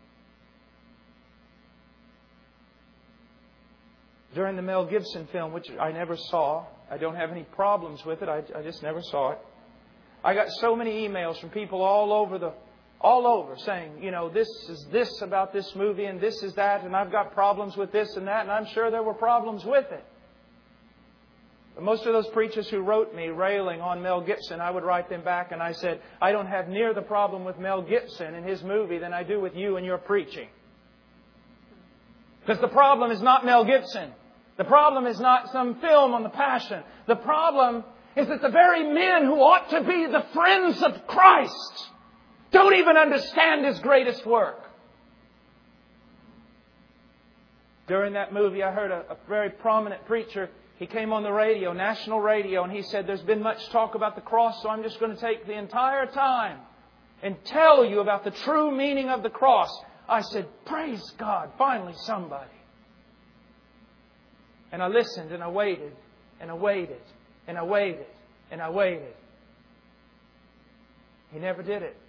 During the Mel Gibson film, which I never saw, I don't have any problems with it, I, I just never saw it. I got so many emails from people all over the, all over saying, you know, this is this about this movie and this is that, and I've got problems with this and that, and I'm sure there were problems with it. But most of those preachers who wrote me railing on Mel Gibson, I would write them back and I said, I don't have near the problem with Mel Gibson and his movie than I do with you and your preaching. Because the problem is not Mel Gibson. The problem is not some film on the Passion. The problem is that the very men who ought to be the friends of Christ don't even understand His greatest work. During that movie, I heard a, a very prominent preacher. He came on the radio, national radio, and he said, there's been much talk about the cross, so I'm just going to take the entire time and tell you about the true meaning of the cross. I said, praise God, finally somebody. And I listened and I waited and I waited and I waited and I waited. He never did it.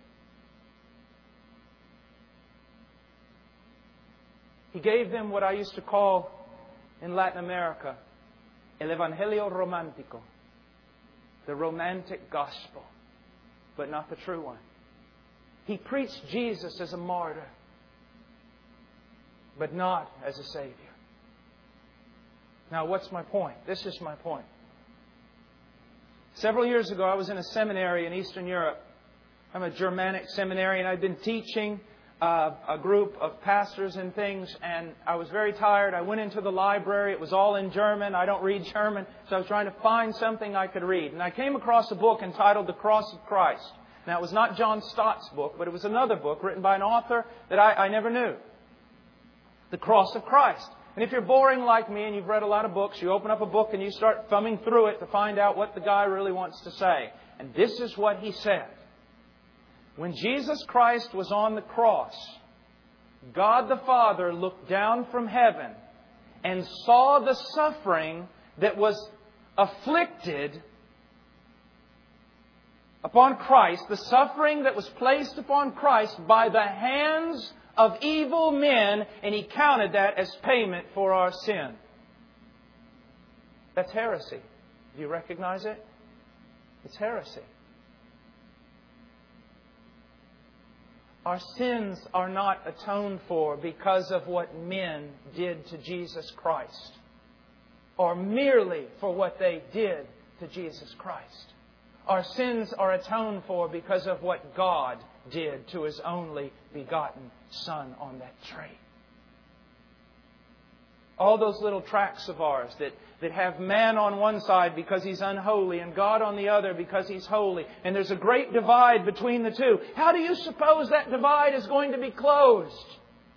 He gave them what I used to call in Latin America El Evangelio Romántico, the romantic gospel, but not the true one. He preached Jesus as a martyr, but not as a Savior. Now, what's my point? This is my point. Several years ago, I was in a seminary in Eastern Europe. I'm a Germanic seminary, and I'd been teaching uh, a group of pastors and things, and I was very tired. I went into the library. It was all in German. I don't read German, so I was trying to find something I could read. And I came across a book entitled The Cross of Christ. Now, it was not John Stott's book, but it was another book written by an author that I, I never knew. The Cross of Christ. And if you're boring like me and you've read a lot of books, you open up a book and you start thumbing through it to find out what the guy really wants to say. And this is what he said. When Jesus Christ was on the cross, God the Father looked down from heaven and saw the suffering that was afflicted upon Christ, the suffering that was placed upon Christ by the hands of evil men, and He counted that as payment for our sin. That's heresy. Do you recognize it? It's heresy. Our sins are not atoned for because of what men did to Jesus Christ, or merely for what they did to Jesus Christ. Our sins are atoned for because of what God did to His only begotten Son on that tree. All those little tracts of ours that, that have man on one side because he's unholy and God on the other because He's holy. And there's a great divide between the two. How do you suppose that divide is going to be closed?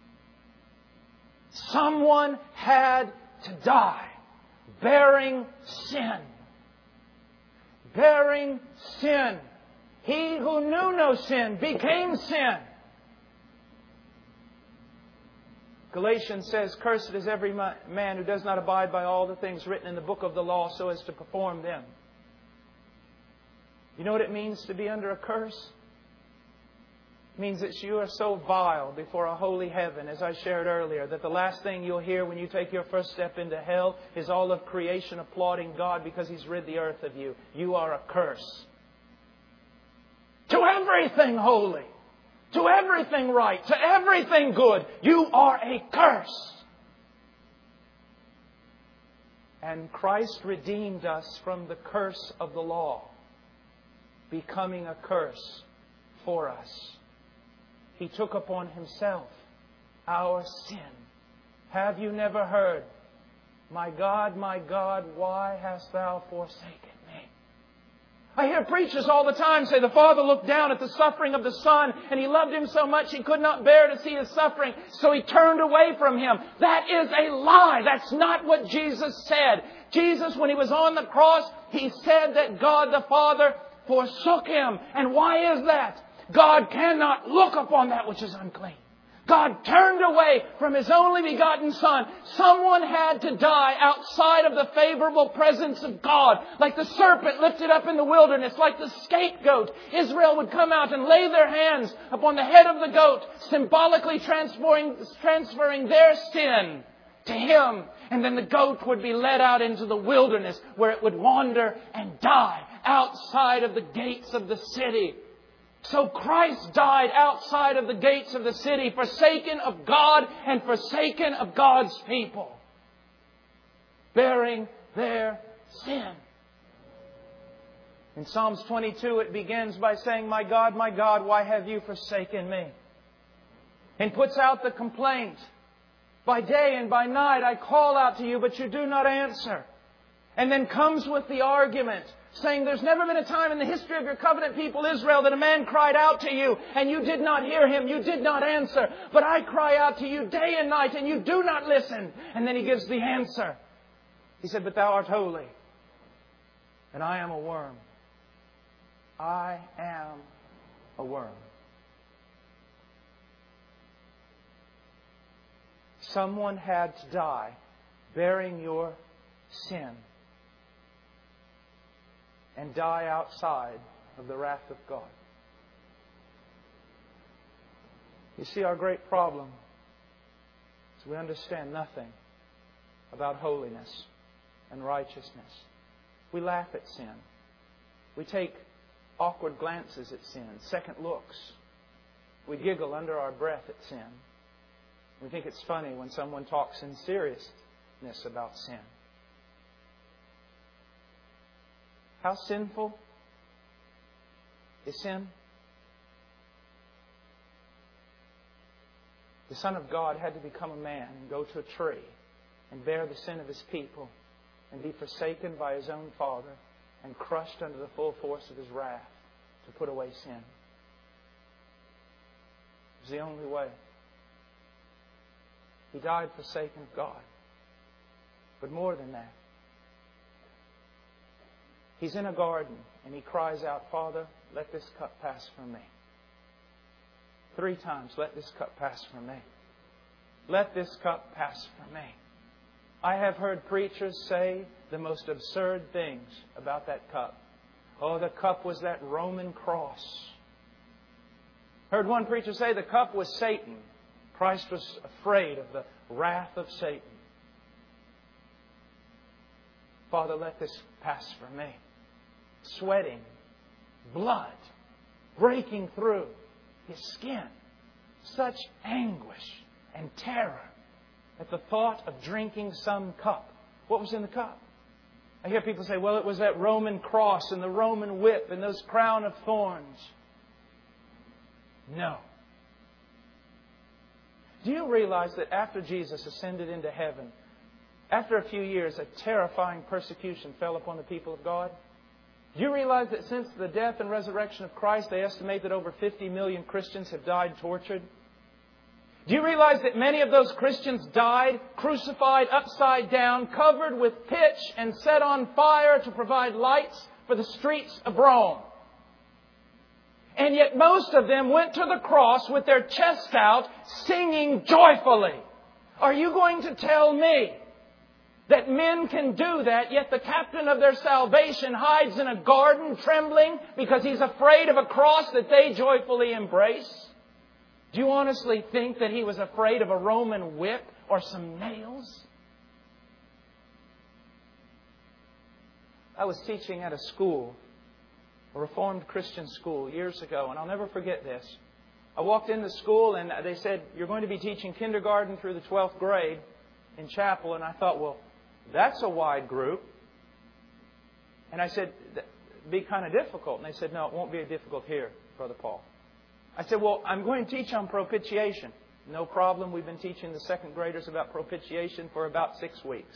Someone had to die bearing sin. Bearing sin. He who knew no sin became sin. Galatians says, "Cursed is every man who does not abide by all the things written in the book of the law so as to perform them." You know what it means to be under a curse? It means that you are so vile before a holy heaven, as I shared earlier, that the last thing you'll hear when you take your first step into hell is all of creation applauding God because He's rid the earth of you. You are a curse. To everything holy, to everything right, to everything good, you are a curse. And Christ redeemed us from the curse of the law, becoming a curse for us. He took upon Himself our sin. Have you never heard, "My God, my God, why hast Thou forsaken me?" I hear preachers all the time say the Father looked down at the suffering of the Son and He loved Him so much He could not bear to see His suffering, so He turned away from Him. That is a lie. That's not what Jesus said. Jesus, when He was on the cross, He said that God the Father forsook Him. And why is that? God cannot look upon that which is unclean. God turned away from His only begotten Son. Someone had to die outside of the favorable presence of God. Like the serpent lifted up in the wilderness, like the scapegoat. Israel would come out and lay their hands upon the head of the goat, symbolically transferring, transferring their sin to Him. And then the goat would be led out into the wilderness where it would wander and die outside of the gates of the city. So Christ died outside of the gates of the city, forsaken of God and forsaken of God's people, bearing their sin. In Psalms twenty-two, it begins by saying, "My God, my God, why have you forsaken me?" And puts out the complaint, "By day and by night I call out to you, but you do not answer." And then comes with the argument, saying, "There's never been a time in the history of your covenant people, Israel, that a man cried out to you and you did not hear him, you did not answer. But I cry out to you day and night and you do not listen." And then He gives the answer. He said, "But thou art holy, and I am a worm. I am a worm." Someone had to die bearing your sin and die outside of the wrath of God. You see, our great problem is we understand nothing about holiness and righteousness. We laugh at sin. We take awkward glances at sin, second looks. We giggle under our breath at sin. We think it's funny when someone talks in seriousness about sin. How sinful is sin? The Son of God had to become a man and go to a tree and bear the sin of His people and be forsaken by His own Father and crushed under the full force of His wrath to put away sin. It was the only way. He died forsaken of God. But more than that, He's in a garden and He cries out, "Father, let this cup pass from me." Three times, "Let this cup pass from me. Let this cup pass from me." I have heard preachers say the most absurd things about that cup. Oh, the cup was that Roman cross. Heard one preacher say the cup was Satan. Christ was afraid of the wrath of Satan. "Father, let this pass from me." Sweating, blood breaking through His skin. Such anguish and terror at the thought of drinking some cup. What was in the cup? I hear people say, well, it was that Roman cross and the Roman whip and those crown of thorns. No. Do you realize that after Jesus ascended into heaven, after a few years, a terrifying persecution fell upon the people of God? Do you realize that since the death and resurrection of Christ, they estimate that over fifty million Christians have died tortured? Do you realize that many of those Christians died crucified upside down, covered with pitch and set on fire to provide lights for the streets of Rome? And yet most of them went to the cross with their chests out, singing joyfully. Are you going to tell me that men can do that, yet the captain of their salvation hides in a garden trembling because he's afraid of a cross that they joyfully embrace? Do you honestly think that he was afraid of a Roman whip or some nails? I was teaching at a school, a Reformed Christian school, years ago, and I'll never forget this. I walked into school and they said, you're going to be teaching kindergarten through the twelfth grade in chapel. And I thought, well, that's a wide group. And I said, it'd be kind of difficult. And they said, no, it won't be difficult here, Brother Paul. I said, well, I'm going to teach on propitiation. No problem. We've been teaching the second graders about propitiation for about six weeks.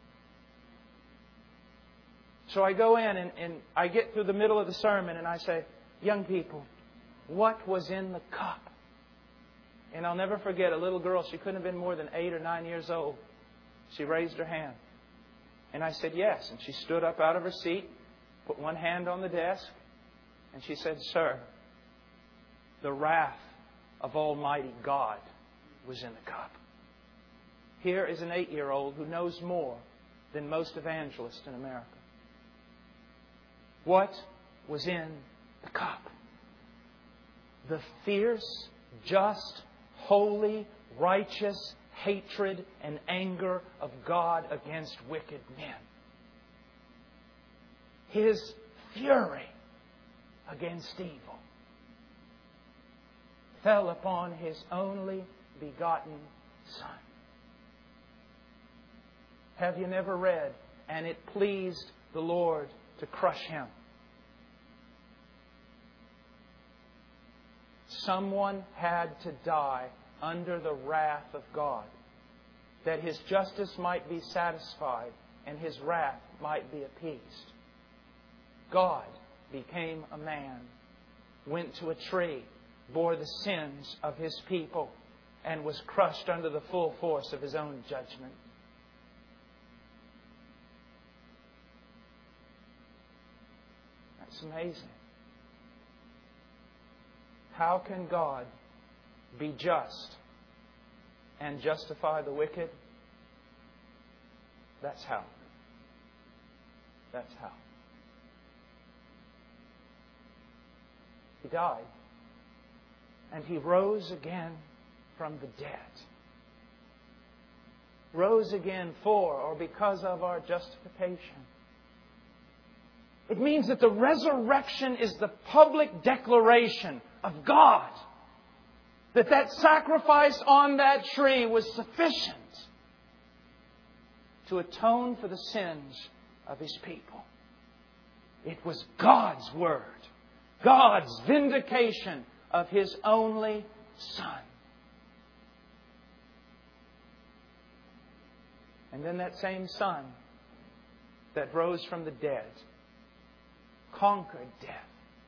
So I go in and, and I get through the middle of the sermon and I say, young people, what was in the cup? And I'll never forget a little girl. She couldn't have been more than eight or nine years old. She raised her hand. And I said, yes. And she stood up out of her seat, put one hand on the desk, and she said, sir, the wrath of Almighty God was in the cup. Here is an eight-year-old who knows more than most evangelists in America. What was in the cup? The fierce, just, holy, righteous hatred and anger of God against wicked men. His fury against evil fell upon His only begotten Son. Have you never read, and it pleased the Lord to crush Him? Someone had to die under the wrath of God, that His justice might be satisfied and His wrath might be appeased. God became a man, went to a tree, bore the sins of His people, and was crushed under the full force of His own judgment. That's amazing. How can God be just and justify the wicked? That's how. That's how. He died. And He rose again from the dead. Rose again for or because of our justification. It means that the resurrection is the public declaration of God. That that sacrifice on that tree was sufficient to atone for the sins of His people. It was God's Word. God's vindication of His only Son. And then that same Son that rose from the dead conquered death,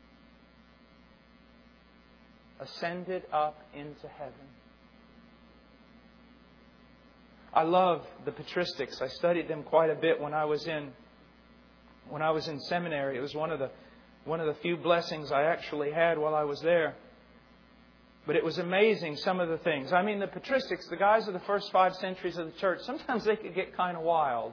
ascended up into heaven. I love the patristics. I studied them quite a bit when I was in when I was in seminary. It was one of the one of the few blessings I actually had while I was there. But it was amazing, some of the things. I mean, the patristics, the guys of the first five centuries of the church, sometimes they could get kind of wild.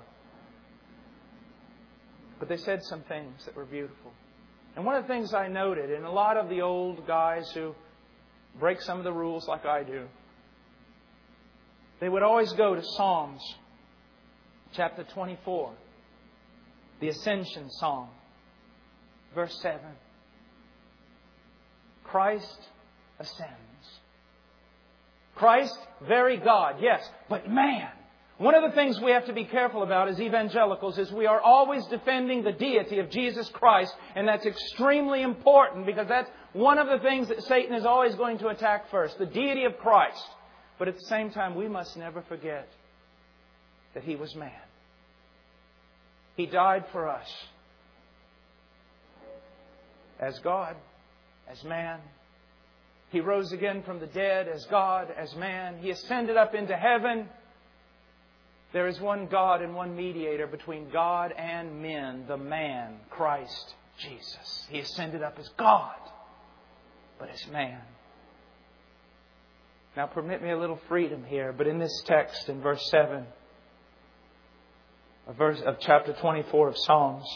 But they said some things that were beautiful. And one of the things I noted, and a lot of the old guys who break some of the rules like I do, they would always go to Psalms chapter twenty-four, the Ascension Psalm, verse seven. Christ ascends. Christ, very God, yes, but man, One of the things we have to be careful about as evangelicals is we are always defending the deity of Jesus Christ, and that's extremely important because that's one of the things that Satan is always going to attack first, the deity of Christ. But at the same time, we must never forget that He was man. He died for us as God, as man. He rose again from the dead as God, as man. He ascended up into heaven. There is one God and one mediator between God and men, the man, Christ Jesus. He ascended up as God, but as man. Now permit me a little freedom here, but in this text, in verse seven, a verse of chapter twenty-four of Psalms,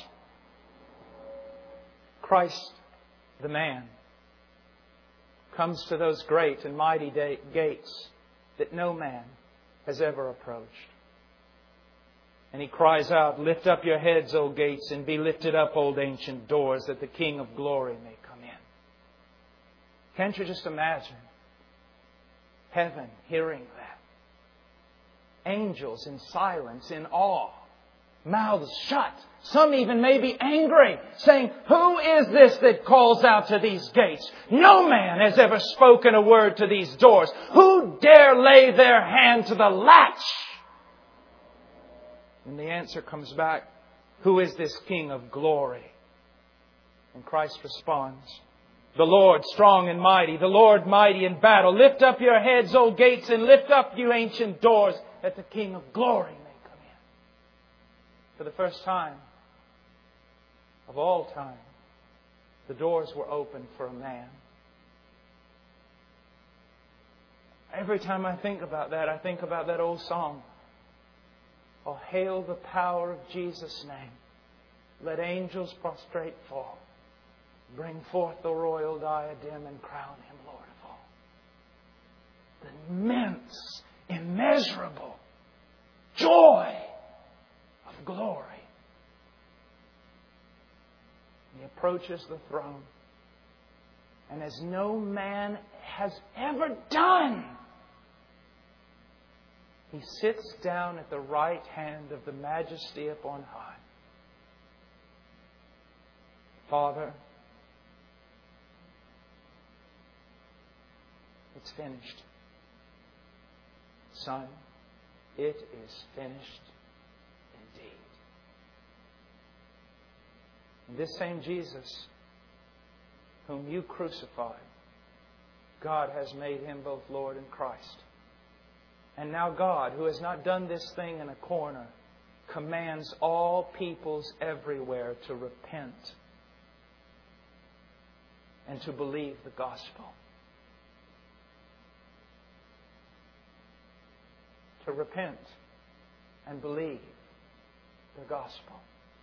Christ, the man, comes to those great and mighty gates that no man has ever approached. And He cries out, "Lift up your heads, O gates, and be lifted up, old ancient doors, that the King of glory may come in." Can't you just imagine heaven hearing that? Angels in silence, in awe, mouths shut. Some even may be angry, saying, "Who is this that calls out to these gates? No man has ever spoken a word to these doors. Who dare lay their hand to the latch?" And the answer comes back, "Who is this King of glory?" And Christ responds, "The Lord strong and mighty, the Lord mighty in battle. Lift up your heads, O gates, and lift up, you ancient doors, that the King of glory may come in." For the first time of all time, the doors were opened for a man. Every time I think about that, I think about that old song. "Oh, hail the power of Jesus' name. Let angels prostrate fall. Bring forth the royal diadem and crown Him Lord of all." The immense, immeasurable joy of glory. He approaches the throne. And as no man has ever done, He sits down at the right hand of the Majesty upon high. "Father, it's finished. Son, it is finished indeed." And this same Jesus, whom you crucified, God has made Him both Lord and Christ. And now God, who has not done this thing in a corner, commands all peoples everywhere to repent and to believe the gospel. To repent and believe the gospel.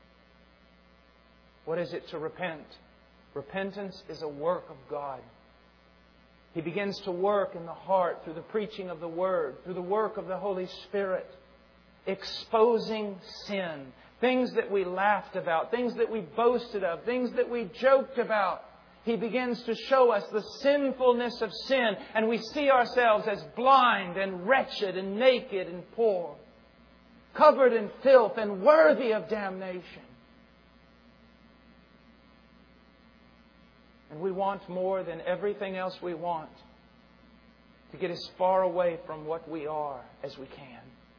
What is it to repent? Repentance is a work of God. He begins to work in the heart through the preaching of the Word, through the work of the Holy Spirit, exposing sin, things that we laughed about, things that we boasted of, things that we joked about. He begins to show us the sinfulness of sin, and we see ourselves as blind and wretched and naked and poor, covered in filth and worthy of damnation. And we want more than everything else we want to get as far away from what we are as we can.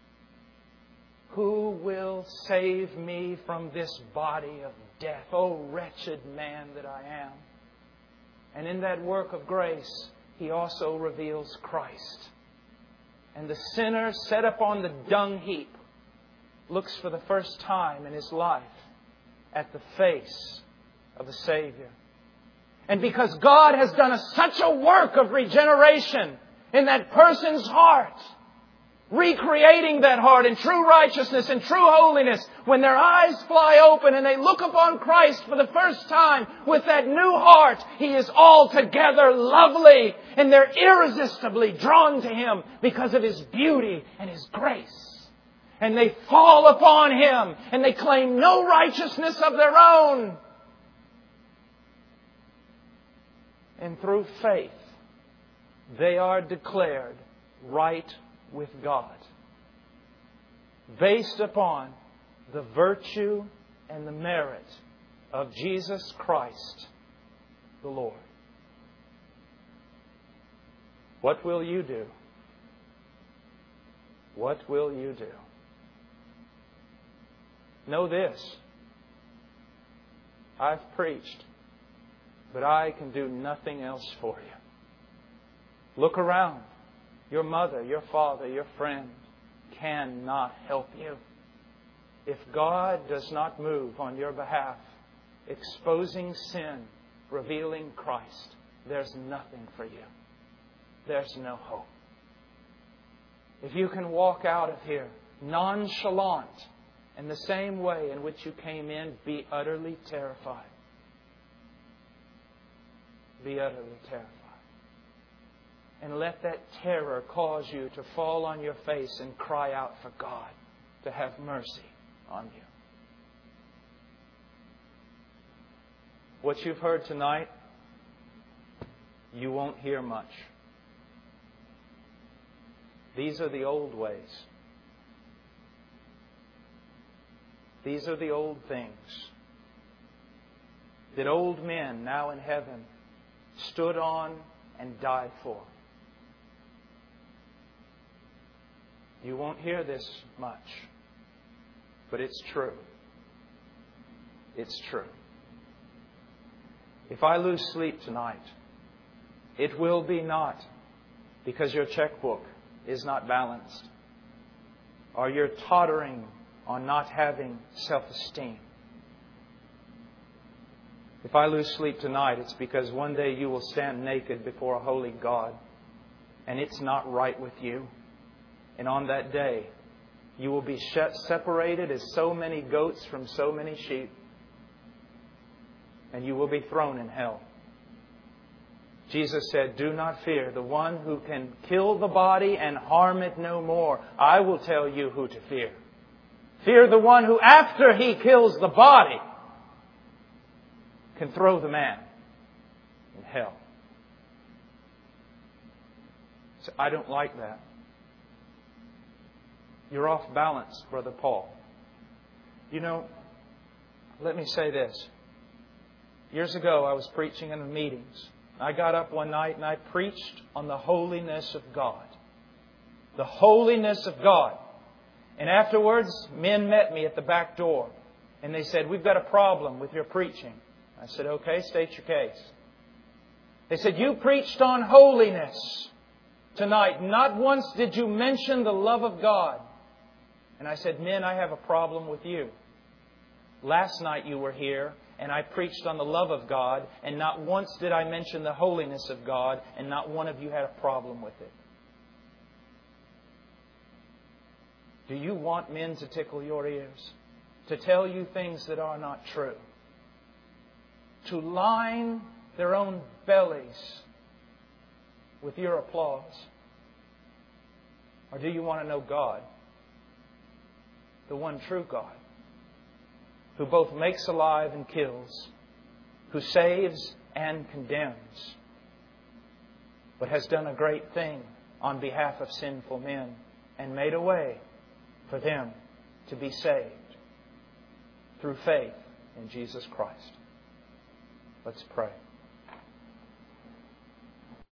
Who will save me from this body of death? Oh, wretched man that I am. And in that work of grace, He also reveals Christ. And the sinner set upon the dung heap looks for the first time in his life at the face of the Savior. And because God has done a, such a work of regeneration in that person's heart, recreating that heart in true righteousness and true holiness, when their eyes fly open and they look upon Christ for the first time with that new heart, He is altogether lovely, and they're irresistibly drawn to Him because of His beauty and His grace. And they fall upon Him and they claim no righteousness of their own. And through faith, they are declared right with God. based upon the virtue and the merit of Jesus Christ, the Lord. What will you do? What will you do? Know this. I've preached, but I can do nothing else for you. Look around. Your mother, your father, your friend cannot help you. If God does not move on your behalf, exposing sin, revealing Christ, there's nothing for you. There's no hope. If you can walk out of here nonchalant in the same way in which you came in, be utterly terrified. Be utterly terrified. And let that terror cause you to fall on your face and cry out for God to have mercy on you. What you've heard tonight, you won't hear much. These are the old ways. These are the old things that old men now in heaven stood on and died for. You won't hear this much, but it's true. It's true. If I lose sleep tonight, it will be not because your checkbook is not balanced, or you're tottering on not having self-esteem. If I lose sleep tonight, it's because one day you will stand naked before a holy God, and it's not right with you. And on that day, you will be separated as so many goats from so many sheep, and you will be thrown in hell. Jesus said, "Do not fear the one who can kill the body and harm it no more. I will tell you who to fear. Fear the one who, after He kills the body, can throw the man in hell." So I don't like that. You're off balance, Brother Paul. You know, let me say this. Years ago, I was preaching in the meetings. I got up one night and I preached on the holiness of God. The holiness of God. And afterwards, men met me at the back door. And they said, "We've got a problem with your preaching." I said, "Okay, state your case." They said, "You preached on holiness tonight. Not once did you mention the love of God." And I said, "Men, I have a problem with you. Last night you were here and I preached on the love of God, and not once did I mention the holiness of God, and not one of you had a problem with it. Do you want men to tickle your ears? To tell you things that are not true? To line their own bellies with your applause? Or do you want to know God? The one true God, who both makes alive and kills, who saves and condemns, but has done a great thing on behalf of sinful men and made a way for them to be saved through faith in Jesus Christ. Let's pray.